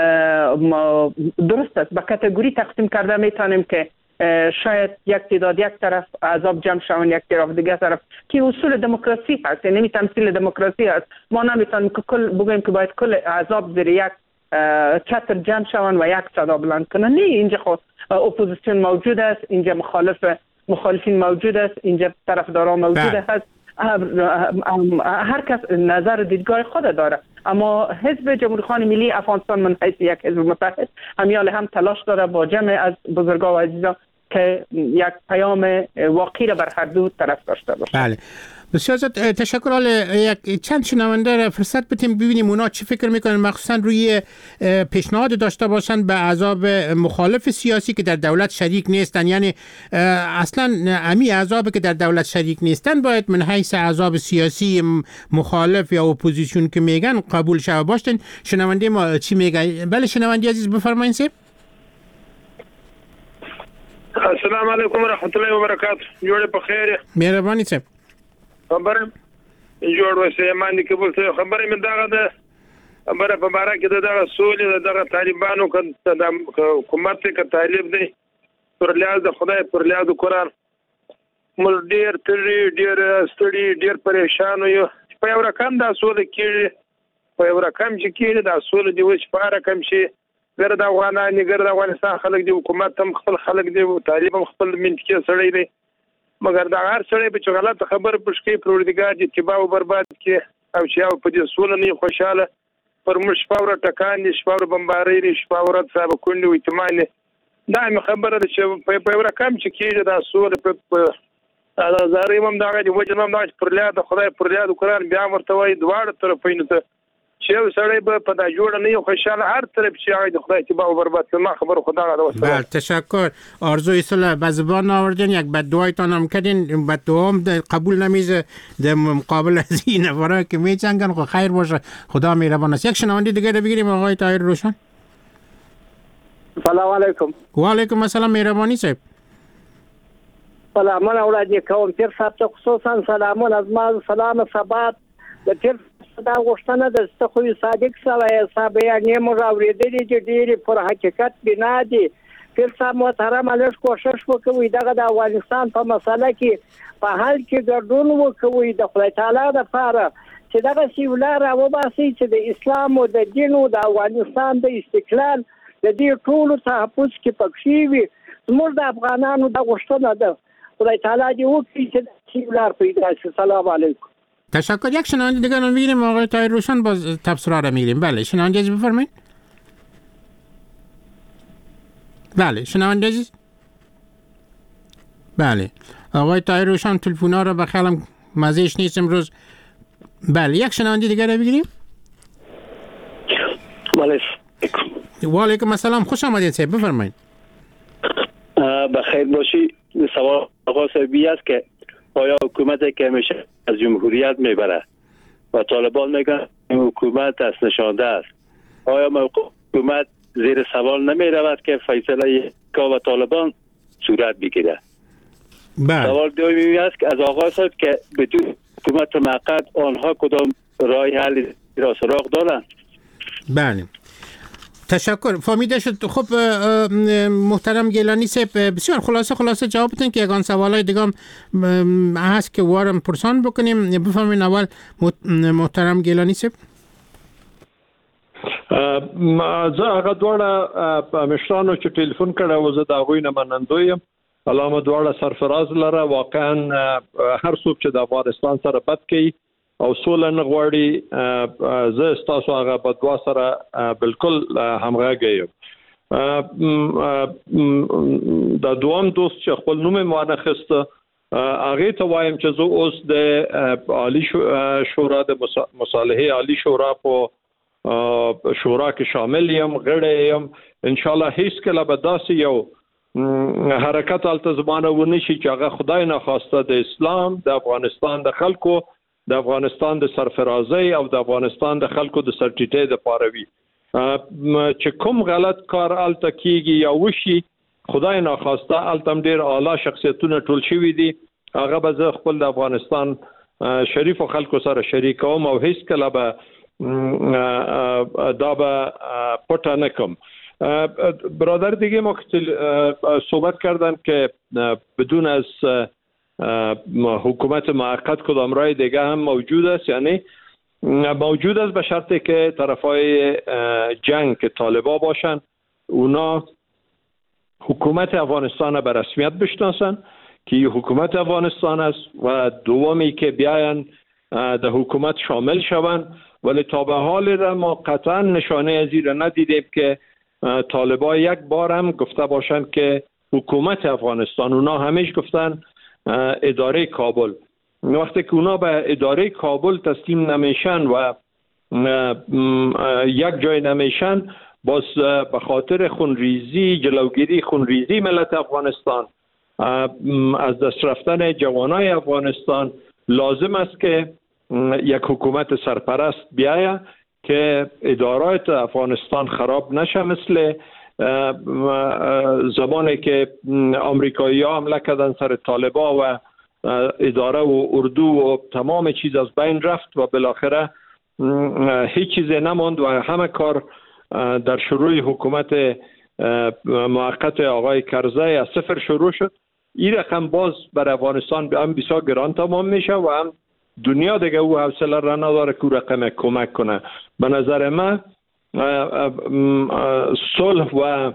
درست است به کاتگوری تقسیم کرده میتونیم که شاید یک تعداد یک طرف احزاب جمع شون، یک طرف دیگه طرف، که اصول دموکراسی هست، یعنی تمثیل دموکراسی هست. ما نمیتونیم که بگوییم که باید کل احزاب زیر یک چتر جمع شون و یک صدا بلند کنن. نه، اینجا خود اپوزیسیون موجود است، اینجا مخالفین موجود است، اینجا طرفداران موجود است. هر کس نظر دیدگاه خود داره، اما حزب جمهوری خواهان ملی افغانستان من حیث یک حزب متحد همیال هم تلاش داره با جمع از بزرگان و عزیزان که یک پیام واقعی را بر هر دو طرف داشته باشه. بله، بسیار زیاد تشکر. یک چند شنونده را فرصت بدیم ببینیم اونا چی فکر میکنن، مخصوصا روی پیشنهاد داشته باشن به احزاب مخالف سیاسی که در دولت شریک نیستن. یعنی اصلا امی احزاب که در دولت شریک نیستن باید من حیث احزاب سیاسی مخالف یا اپوزیسیون که میگن قبول شوه باشن. شنونده ما چی میگه؟ بله شنونده عزیز بفرمایید سیب. السلام علیکم و رحمت الله و برکاته. جوړ په خیر. مهرباني صاحب. خبره جوړ وسه ماندې کې بل څه خبره مې دغه ده خبره په باره کې دغه سولې دغه طالبانو کې د حکومت کې طالب دی پر لیاز د خدای پر لیاز د قران مل ډیر تری ډیر ستړي ډیر پریشان یو په یو رقم دا سولې کې په یو رقم چې کې دا سولې دی وش په رقم شي ګر د افغانانو ګر د افغانستان خلک دی حکومت هم خپل خلک دی طالب هم خپل منځ سړی دی مګر دا هر سړی په غلط خبر پښکې پروردګار دې تباہ او برباد کې او چې او په دې سول نه خوشاله پر مش پاور ټکان دي شپور بمباري شپورت صاحب کونډي وې تمانه دا خبره ده چې په رقم چې کې دا سول په زاریم هم دغه دی وجه هم دغه پرلیاد خدای پرلیاد قرآن بیا ورته وای دواړه طرفینو ته چې سړی به په دا جوړ نه یو خوشاله هر طرف چې هغه د خدای تبا او برباد ما خبر خدا غواړم. بله تشکر. آرزوی صلح به زبان آوردین، یک بددعایتان هم کردین، بددعا هم قبول نمیشه در مقابل از این نفرها که میچنگن. خب خیر باشه، خدا مهربان است. یک شنونده دیگه رو بگیریم آقای طاهر روشن. سلام علیکم. و علیکم السلام مهربانی صاحب. سلامونه وړاندې کوم پیر صاحب ته خصوصا سلامونه از ما سلام ثبات د پیر دا غوښتنه د ستخوی صادق سره حساب یې موږ اورېدلې چې ډېری پر حقیقت بنا دي. پیر صاحب محترم لږ کوشش وکوي دغه د افغانستان په مسله کې په حل کې ګډون وکوي د خدای تعالی لپاره چې دغه سیولا راوباسي چې د اسلام او د دین او د افغانستان د استقلال د دې ټولو تحفظ کې پکې وي. زموږ د افغانانو د غوښتنه ده خدای تعالی دې وکړي چې سیولا پیدا شي. سلام علیکم. تشکر. یک شنونده دیگر رو میگیریم آقای طاهر روشن، باز تبصره رو میگیریم. بله شنونده عزیز بفرمایید. بله شنونده عزیز. بله آقای طاهر روشن تلفونا رو بخیالم مزهش نیست امروز. بله یک شنونده دیگر رو بگیریم. و علیکم السلام، خوش آمدید صاحب، بفرمایید. بخیر باشی. سوال آقا صاحبی است که آیا حکومتی که همیشه از جمهوریت میبره و طالبان میگن حکومت دست نشانده است، آیا موقع حکومت زیر سوال نمی رود که فیصله کا و طالبان صورت بگیره؟ سوال دومی است که از آقا صاحب که بدون حکومت موقت آنها کدام راه حل را سراغ دارند؟ بله تشکر. فهمیده شد. خب محترم گیلانی صاحب بسیار خلاصه جواب بدین که یگان سوالای دیگه هم هست که وارم پرسان بکنیم. بفرمایید اول محترم گیلانی صاحب. زه هغه دواړه مشرانو چې ټلیفون کړه و زه د هغوی نه منندوی یم. علامه دواړه سرفراز لره واقعا هر څوک چې د افغانستان سره بد کوي او سوله نه غواړي زه ستاسو هغه بدوا سره بالکل همغږی یم. د دوام دوست چې خپل نوم یې وانخسته هغې ته وایم چې زه اوس د عالی شورا د مصالحې عالی شورا په شورا کې شامل یم، غړی یم. انشاءالله هیڅ کله به داسې یو حرکت هلته زمانه ونه شي چې هغه خدای ناخواسته د اسلام د افغانستان د خلکو د افغانستان د سرفرازۍ او د افغانستان د خلکو د سرټیټۍ د پاره وي. چې کوم غلط کار هلته کیږي یا وشي خدای ناخواسته هلته هم ډېر اعلی شخصیتونه ټول شوي دي، هغه به زه خپل د افغانستان شریفو خلکو سره شریکوم او هیڅ کله به دا به پټه نکم. برادر دیگه ما صحبت کردن که بدون از حکومت موقت کدام راه دیگه هم موجود است، یعنی موجود است به شرطی که طرفای جنگ که طالبا باشن اونا حکومت افغانستان به رسمیت بشناسن که این حکومت افغانستان است و دومی که بیاین در حکومت شامل شوند. ولی تا به حال را ما قطعا نشانه از این را ندیدیم که طالبا یک بار هم گفته باشند که حکومت افغانستان، اونا همیشه گفتن اداره کابل. وقتی که اونا به اداره کابل تسلیم نمیشن و یک جای نمیشن، باز به خاطر خونریزی، جلوگیری خونریزی ملت افغانستان از دست رفتن جوانای افغانستان لازم است که یک حکومت سرپرست بیاید که ادارات افغانستان خراب نشه، مثل زمانی که آمریکایی ها حمله کردن سر طالبا و اداره و اردو و تمام چیز از بین رفت و بالاخره هیچ چیزی نماند و همه کار در شروع حکومت موقت آقای کرزی از صفر شروع شد. این رقم باز بر افغانستان هم بسیار گران تمام میشه و هم دنیا دیگه او حوصله را نداره که رقم کمک کنه. به نظر من صلح و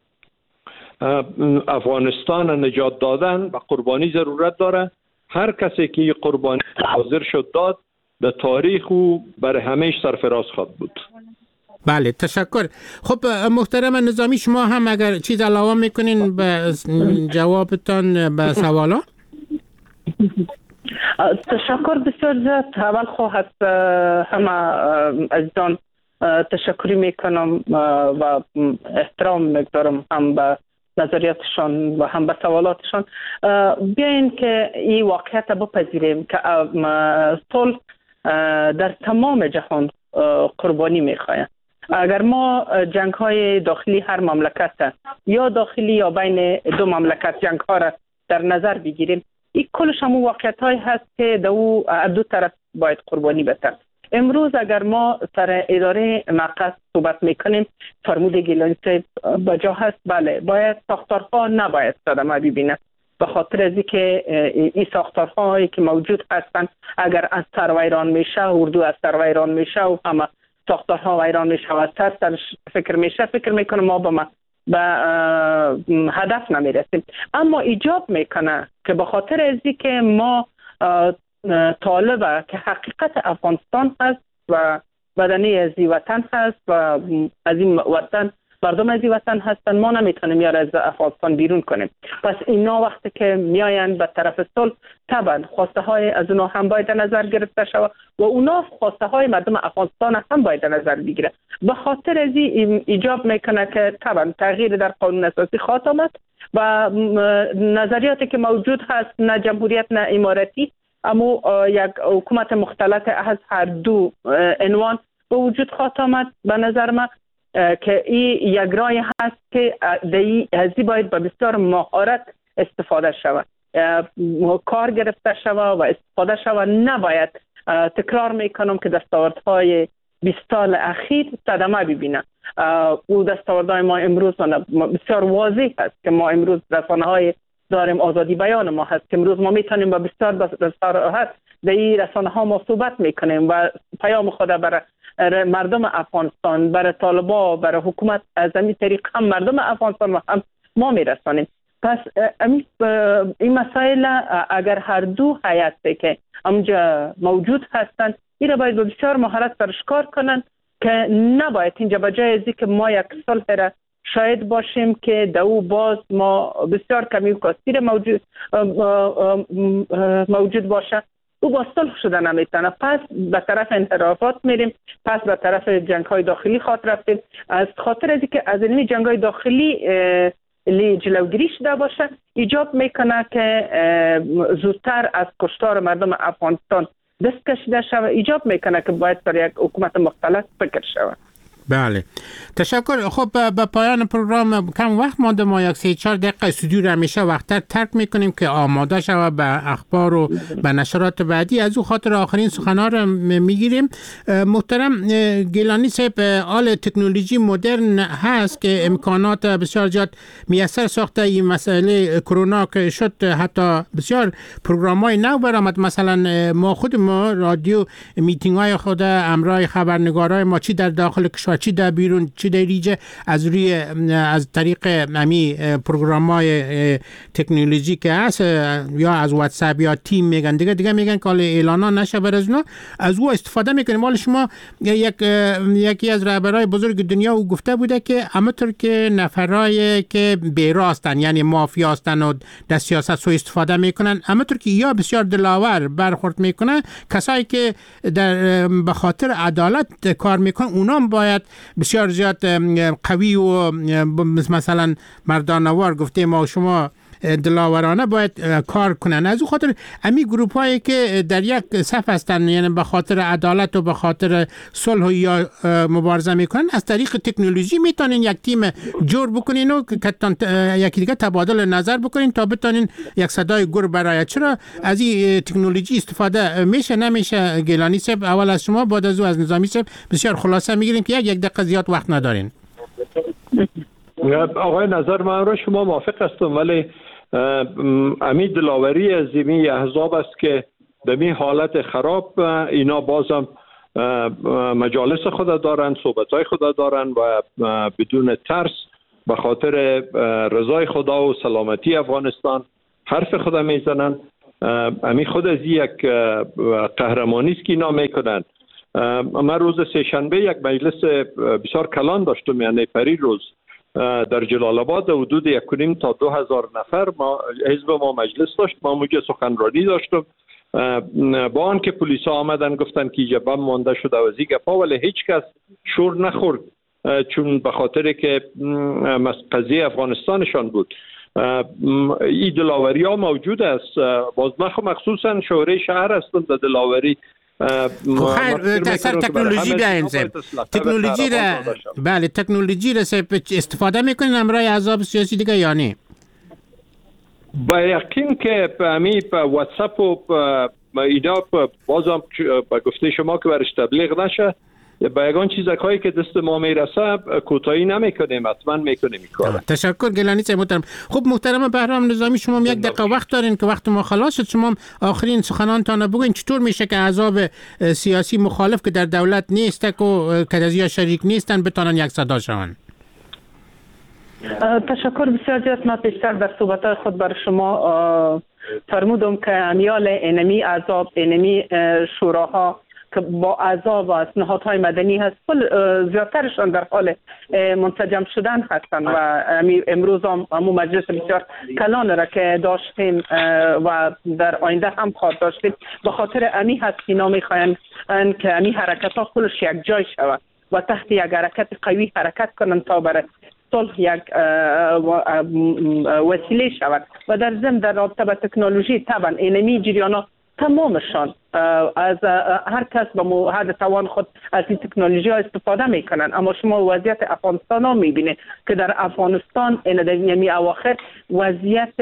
افغانستان نجات دادن و قربانی ضرورت داره. هر کسی که قربانی حاضر شد داد در تاریخ او برای همیشه سرفراز خواهد بود. بله تشکر. خب محترم نظامی، شما هم اگر چیز علاوه میکنین به جوابتان به سوالا؟ تشکر بسیار زیاد. اول خواهد همه عزیزان تشکری میکنم و احترام میگذارم هم به نظریاتشان و هم به سوالاتشان. بیاین که این واقعیت بپذیریم که صلح در تمام جهان قربانی میخواهد. اگر ما جنگ های داخلی هر مملکت یا داخلی یا بین دو مملکت جنگ ها را در نظر بگیریم، این کلش همون واقعیت های هست که دو طرف باید قربانی بده. امروز اگر ما سر اداره مقصد صحبت میکنیم، فرمود گیلانی صاحب بجا هست. بله، باید ساختارها نباید صدمه ببینه، به خاطر از اینکه این ساختارهایی که موجود هستند اگر از سر ویران میشه، اردو از سر ویران میشه و همه ساختارها ویران میشه و از سر فکر میشه، فکر میکنه ما به هدف نمیرسیم. اما ایجاب میکنه که به خاطر از اینکه ما طالبه که حقیقت افغانستان هست و بدنه از این وطن هست و از این وطن مردم از این وطن هستن، ما نمیتونیم یار از افغانستان بیرون کنیم. پس اینا وقتی که میاین به طرف صلح، طبعا خواسته های از اونا هم باید نظر گرفته شود و اونا خواسته های مردم افغانستان هم باید نظر بگیره. به خاطر از این ایجاب میکنه که طبعا تغییر در قانون اساسی خواهد آمد و نظریاتی که موجود هست، نه جمهوریت نه امارتی، اما یک حکومت مختلط از هر دو عنوان به وجود خواهد آمد. به نظر من که این یک راه هست که ازی باید به بسیار مهارت استفاده شود، کار گرفته شود و استفاده شود. نباید تکرار میکنم که دستاوردهای 20 سال اخیر صدمه ببینه. او دستاوردهای ما امروز بسیار واضح هست که ما امروز رسانه‌های داریم، آزادی بیان ما هست که امروز ما میتونیم با بسیار راحت در این رسانه ها ما صحبت میکنیم و پیام خود برای مردم افغانستان، برای طالبا، برای حکومت از این طریق هم مردم افغانستان و هم ما میرسانیم. پس این مسائل اگر هر دو هیئتی که امجا موجود هستند این را باید به بسیار مهارت برش کار کنند که نباید اینجا بجای ازی که ما یک صلح را شاید باشیم که دو باز ما بسیار کمی و کاسیر موجود باشه، او با صلح شده نمیتونه. پس به طرف انحرافات میریم، پس به طرف جنگ های داخلی خاطر رفتیم. از خاطر از که از این جنگ های داخلی جلوگیری شده باشه، ایجاب میکنه که زودتر از کشتار مردم افغانستان دست کشیده شود، ایجاب میکنه که باید برای یک حکومت مختلط فکر شود. بله، تشکر. خب به پایان پروگرام کم وقت مانده، ما یک 3-4 دقیقه استودیو را همیشه وقتر ترک میکنیم که آماده شود به اخبار و به نشرات بعدی. از او خاطر آخرین سخنها را میگیریم. محترم گیلانی صاحب، آل تکنولوژی مدرن هست که امکانات بسیار زیاد میسر ساخته. این مسئله کرونا که شد حتی بسیار پروگرام های نو برآمد. مثلا ما رادیو میتینگ های خود امرای خبرنگارای ما چی در داخل کشور، چی در بیرون، چی در ریجه، از طریق امی پروگرام‌های تکنولوژی که هست یا از واتساپ یا تیم میگن دیگه میگن که اعلانا نشه بر از اونا، از او استفاده میکنیم. حالا شما یکی از رهبرای بزرگ دنیا او گفته بوده که همونطور که نفرای که بیراستن یعنی مافیا هستن و در سیاست سو استفاده میکنن، همونطور که یا بسیار دلاور برخورد میکنن، کسایی که به خاطر عدالت کار میکنن اونا باید بسیار زیاد قوی و مثلا مردانوار گفته ما شما دلاورانه باید کار کنن. از اون خاطر امی گروپ هایی که در یک صف هستن، یعنی به خاطر عدالت و به خاطر صلح یا مبارزه میکنن، از طریق تکنولوژی میتونین یک تیم جور بکنین و یکی دیگه تبادل نظر بکنین تا بتونین یک صدای گر برای. چرا از این تکنولوژی استفاده میشه نمیشه؟ گیلانی صاحب، اول از شما، بعد از او از نظامی صاحب بسیار خلاصه میگیریم که یک دقیقه زیاد وقت ندارین. آقای نظر من را شما موافق هستم، ولی امید دلاوری از این احزاب است که در این حالت خراب اینا بازم مجالس خود دارن، صحبتهای خود دارن و بدون ترس به خاطر رضای خدا و سلامتی افغانستان حرف خود میزنن. امی خود از یک قهرمانی است که اینا میکنن. من روز سه‌شنبه یک مجلس بسیار کلان داشتم، یعنی پری روز در جلال آباد حدود 1.5 تا 2,000 نفر حزب ما مجلس داشت. ما موجه سخنرانی داشتم با آنکه پلیس ها آمدن گفتن که اینجا بم مانده شده و زی گپا، ولی هیچ کس شور نخورد چون به خاطر که قضیه افغانستانشان بود. این دلاوری ها موجود است. باز مخصوصا شورای شهر هستند در دلاوری. خیر اصلا تکنولوژی بیاین تکنولوژی را استفاده میکنین امرای احزاب سیاسی دیگه یا نه؟ با یقین که همی واتساپ و اینا بازم با گفته شما که برش تبلیغ نشه، با یگان چیزهایی که دست ما میرسه کوتاهی نمیکنیم، حتما میکنیم این کار. تشکر گیلانی صاحب محترم. خب محترم بهرام نظامی، شما یک دقیقه وقت دارین که وقت ما خلاص شد، شما آخرین سخنانتان بگوین چطور میشه که احزاب سیاسی مخالف که در دولت نیستن و که شریک نیستن بتونن یک صدا شون؟ تشکر بسیار زیاد. من پیشتر در صحبت خود بر شما فرمودم که امیال انمی احزاب، انمی شوراها که با احزاب و نهادهای مدنی هست، زیادترشان در حال منسجم شدن هستند و امروز همون مجلس بسیار کلان را که داشتیم و در آینده هم خواهد داشتیم، به خاطر امی هست که اینا میخواین که امی حرکت ها کلش یک جای شود و تحت یک حرکت قوی حرکت کنن تا برای صلح یک وسیله شود. و در ضمن در رابطه با تکنولوژی طبعا اینمی جریانا تمامشان از هر کس به حد توان خود از این تکنولوژی ها استفاده میکنن، اما شما وضعیت افغانستان ها میبینه که در افغانستان این در اواخر وضعیت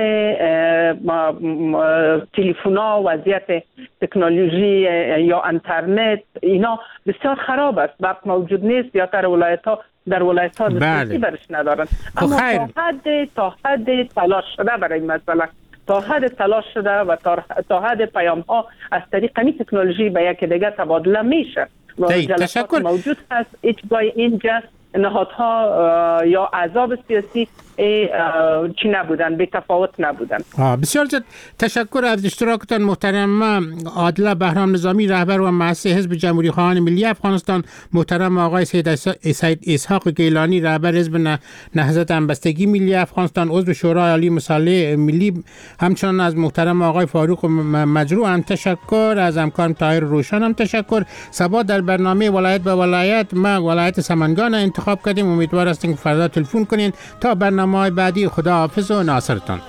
تلفن ها، وضعیت تکنولوژی یا اینترنت اینا بسیار خراب است، برق موجود نیست یا در ولایت ها دسترسی برش ندارن. اما تا حد تلاش شده برای مسئله، تا حد تلاش شده و تا حد پیام ها از طریق این تکنولوژی به یک دیگه تبادله میشه و جلسات موجود هست. اینجا نهادها یا احزاب سیاسی چی نبودن، بی تفاوت نبودن. بسیار زیاد تشکر از اشتراکتان محترم عادله بهرام نظامی، رهبر و مؤسس حزب جمهوری خواهان ملی افغانستان، محترم آقای سید اسحاق گیلانی، رهبر حزب نهضت همبستگی ملی افغانستان، عضو شورای عالی مصالح ملی، همچنان از محترم آقای فاروق مجروح هم تشکر، از همکارم طاهر روشن هم تشکر. صبح در برنامه ولایت به ولایت ما ولایت سمنگان انتخاب کردیم، امیدوار هستیم که فردا تلفن کنین. تا برنامه بعدی خدا حافظ و ناصرتان.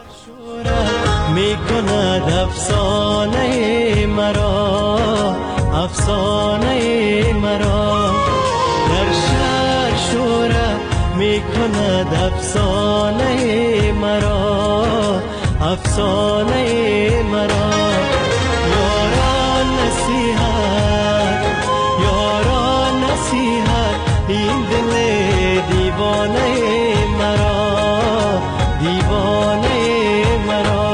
میکند افسانه مرا، افسانه مرا در شهر شوره میکند افسانه مرا، افسانه مرا. یاران نصیحت، یاران نصیحت، این دل دیوانه مرا، دیوانه مرا.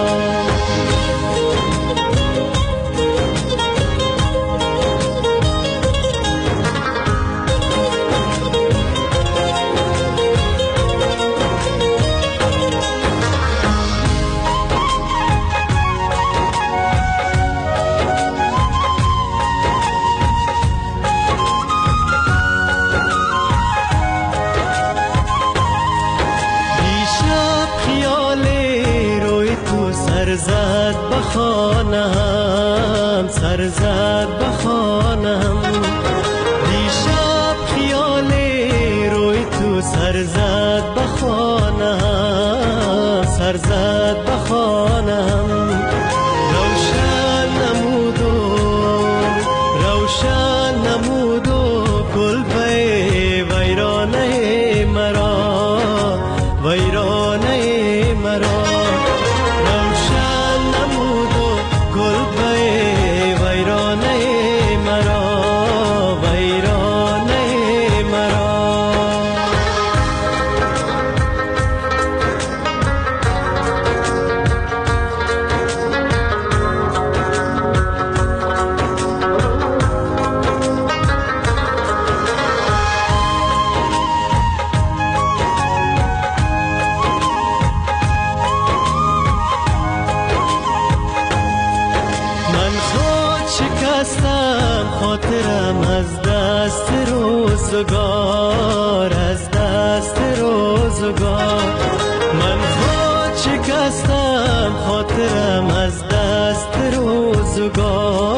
سرزد بخانم، سرزد بخانم، دیشب خیال روی تو سرزد بخانم، سرزد بخانم. روشن نمودو، روشن نمودو کلبه ویرانه مرا، ویرانه مرا. خاطرم از دست روزگار، از دست روزگار روزگار، من خود شکستم خاطرم از دست روزگار.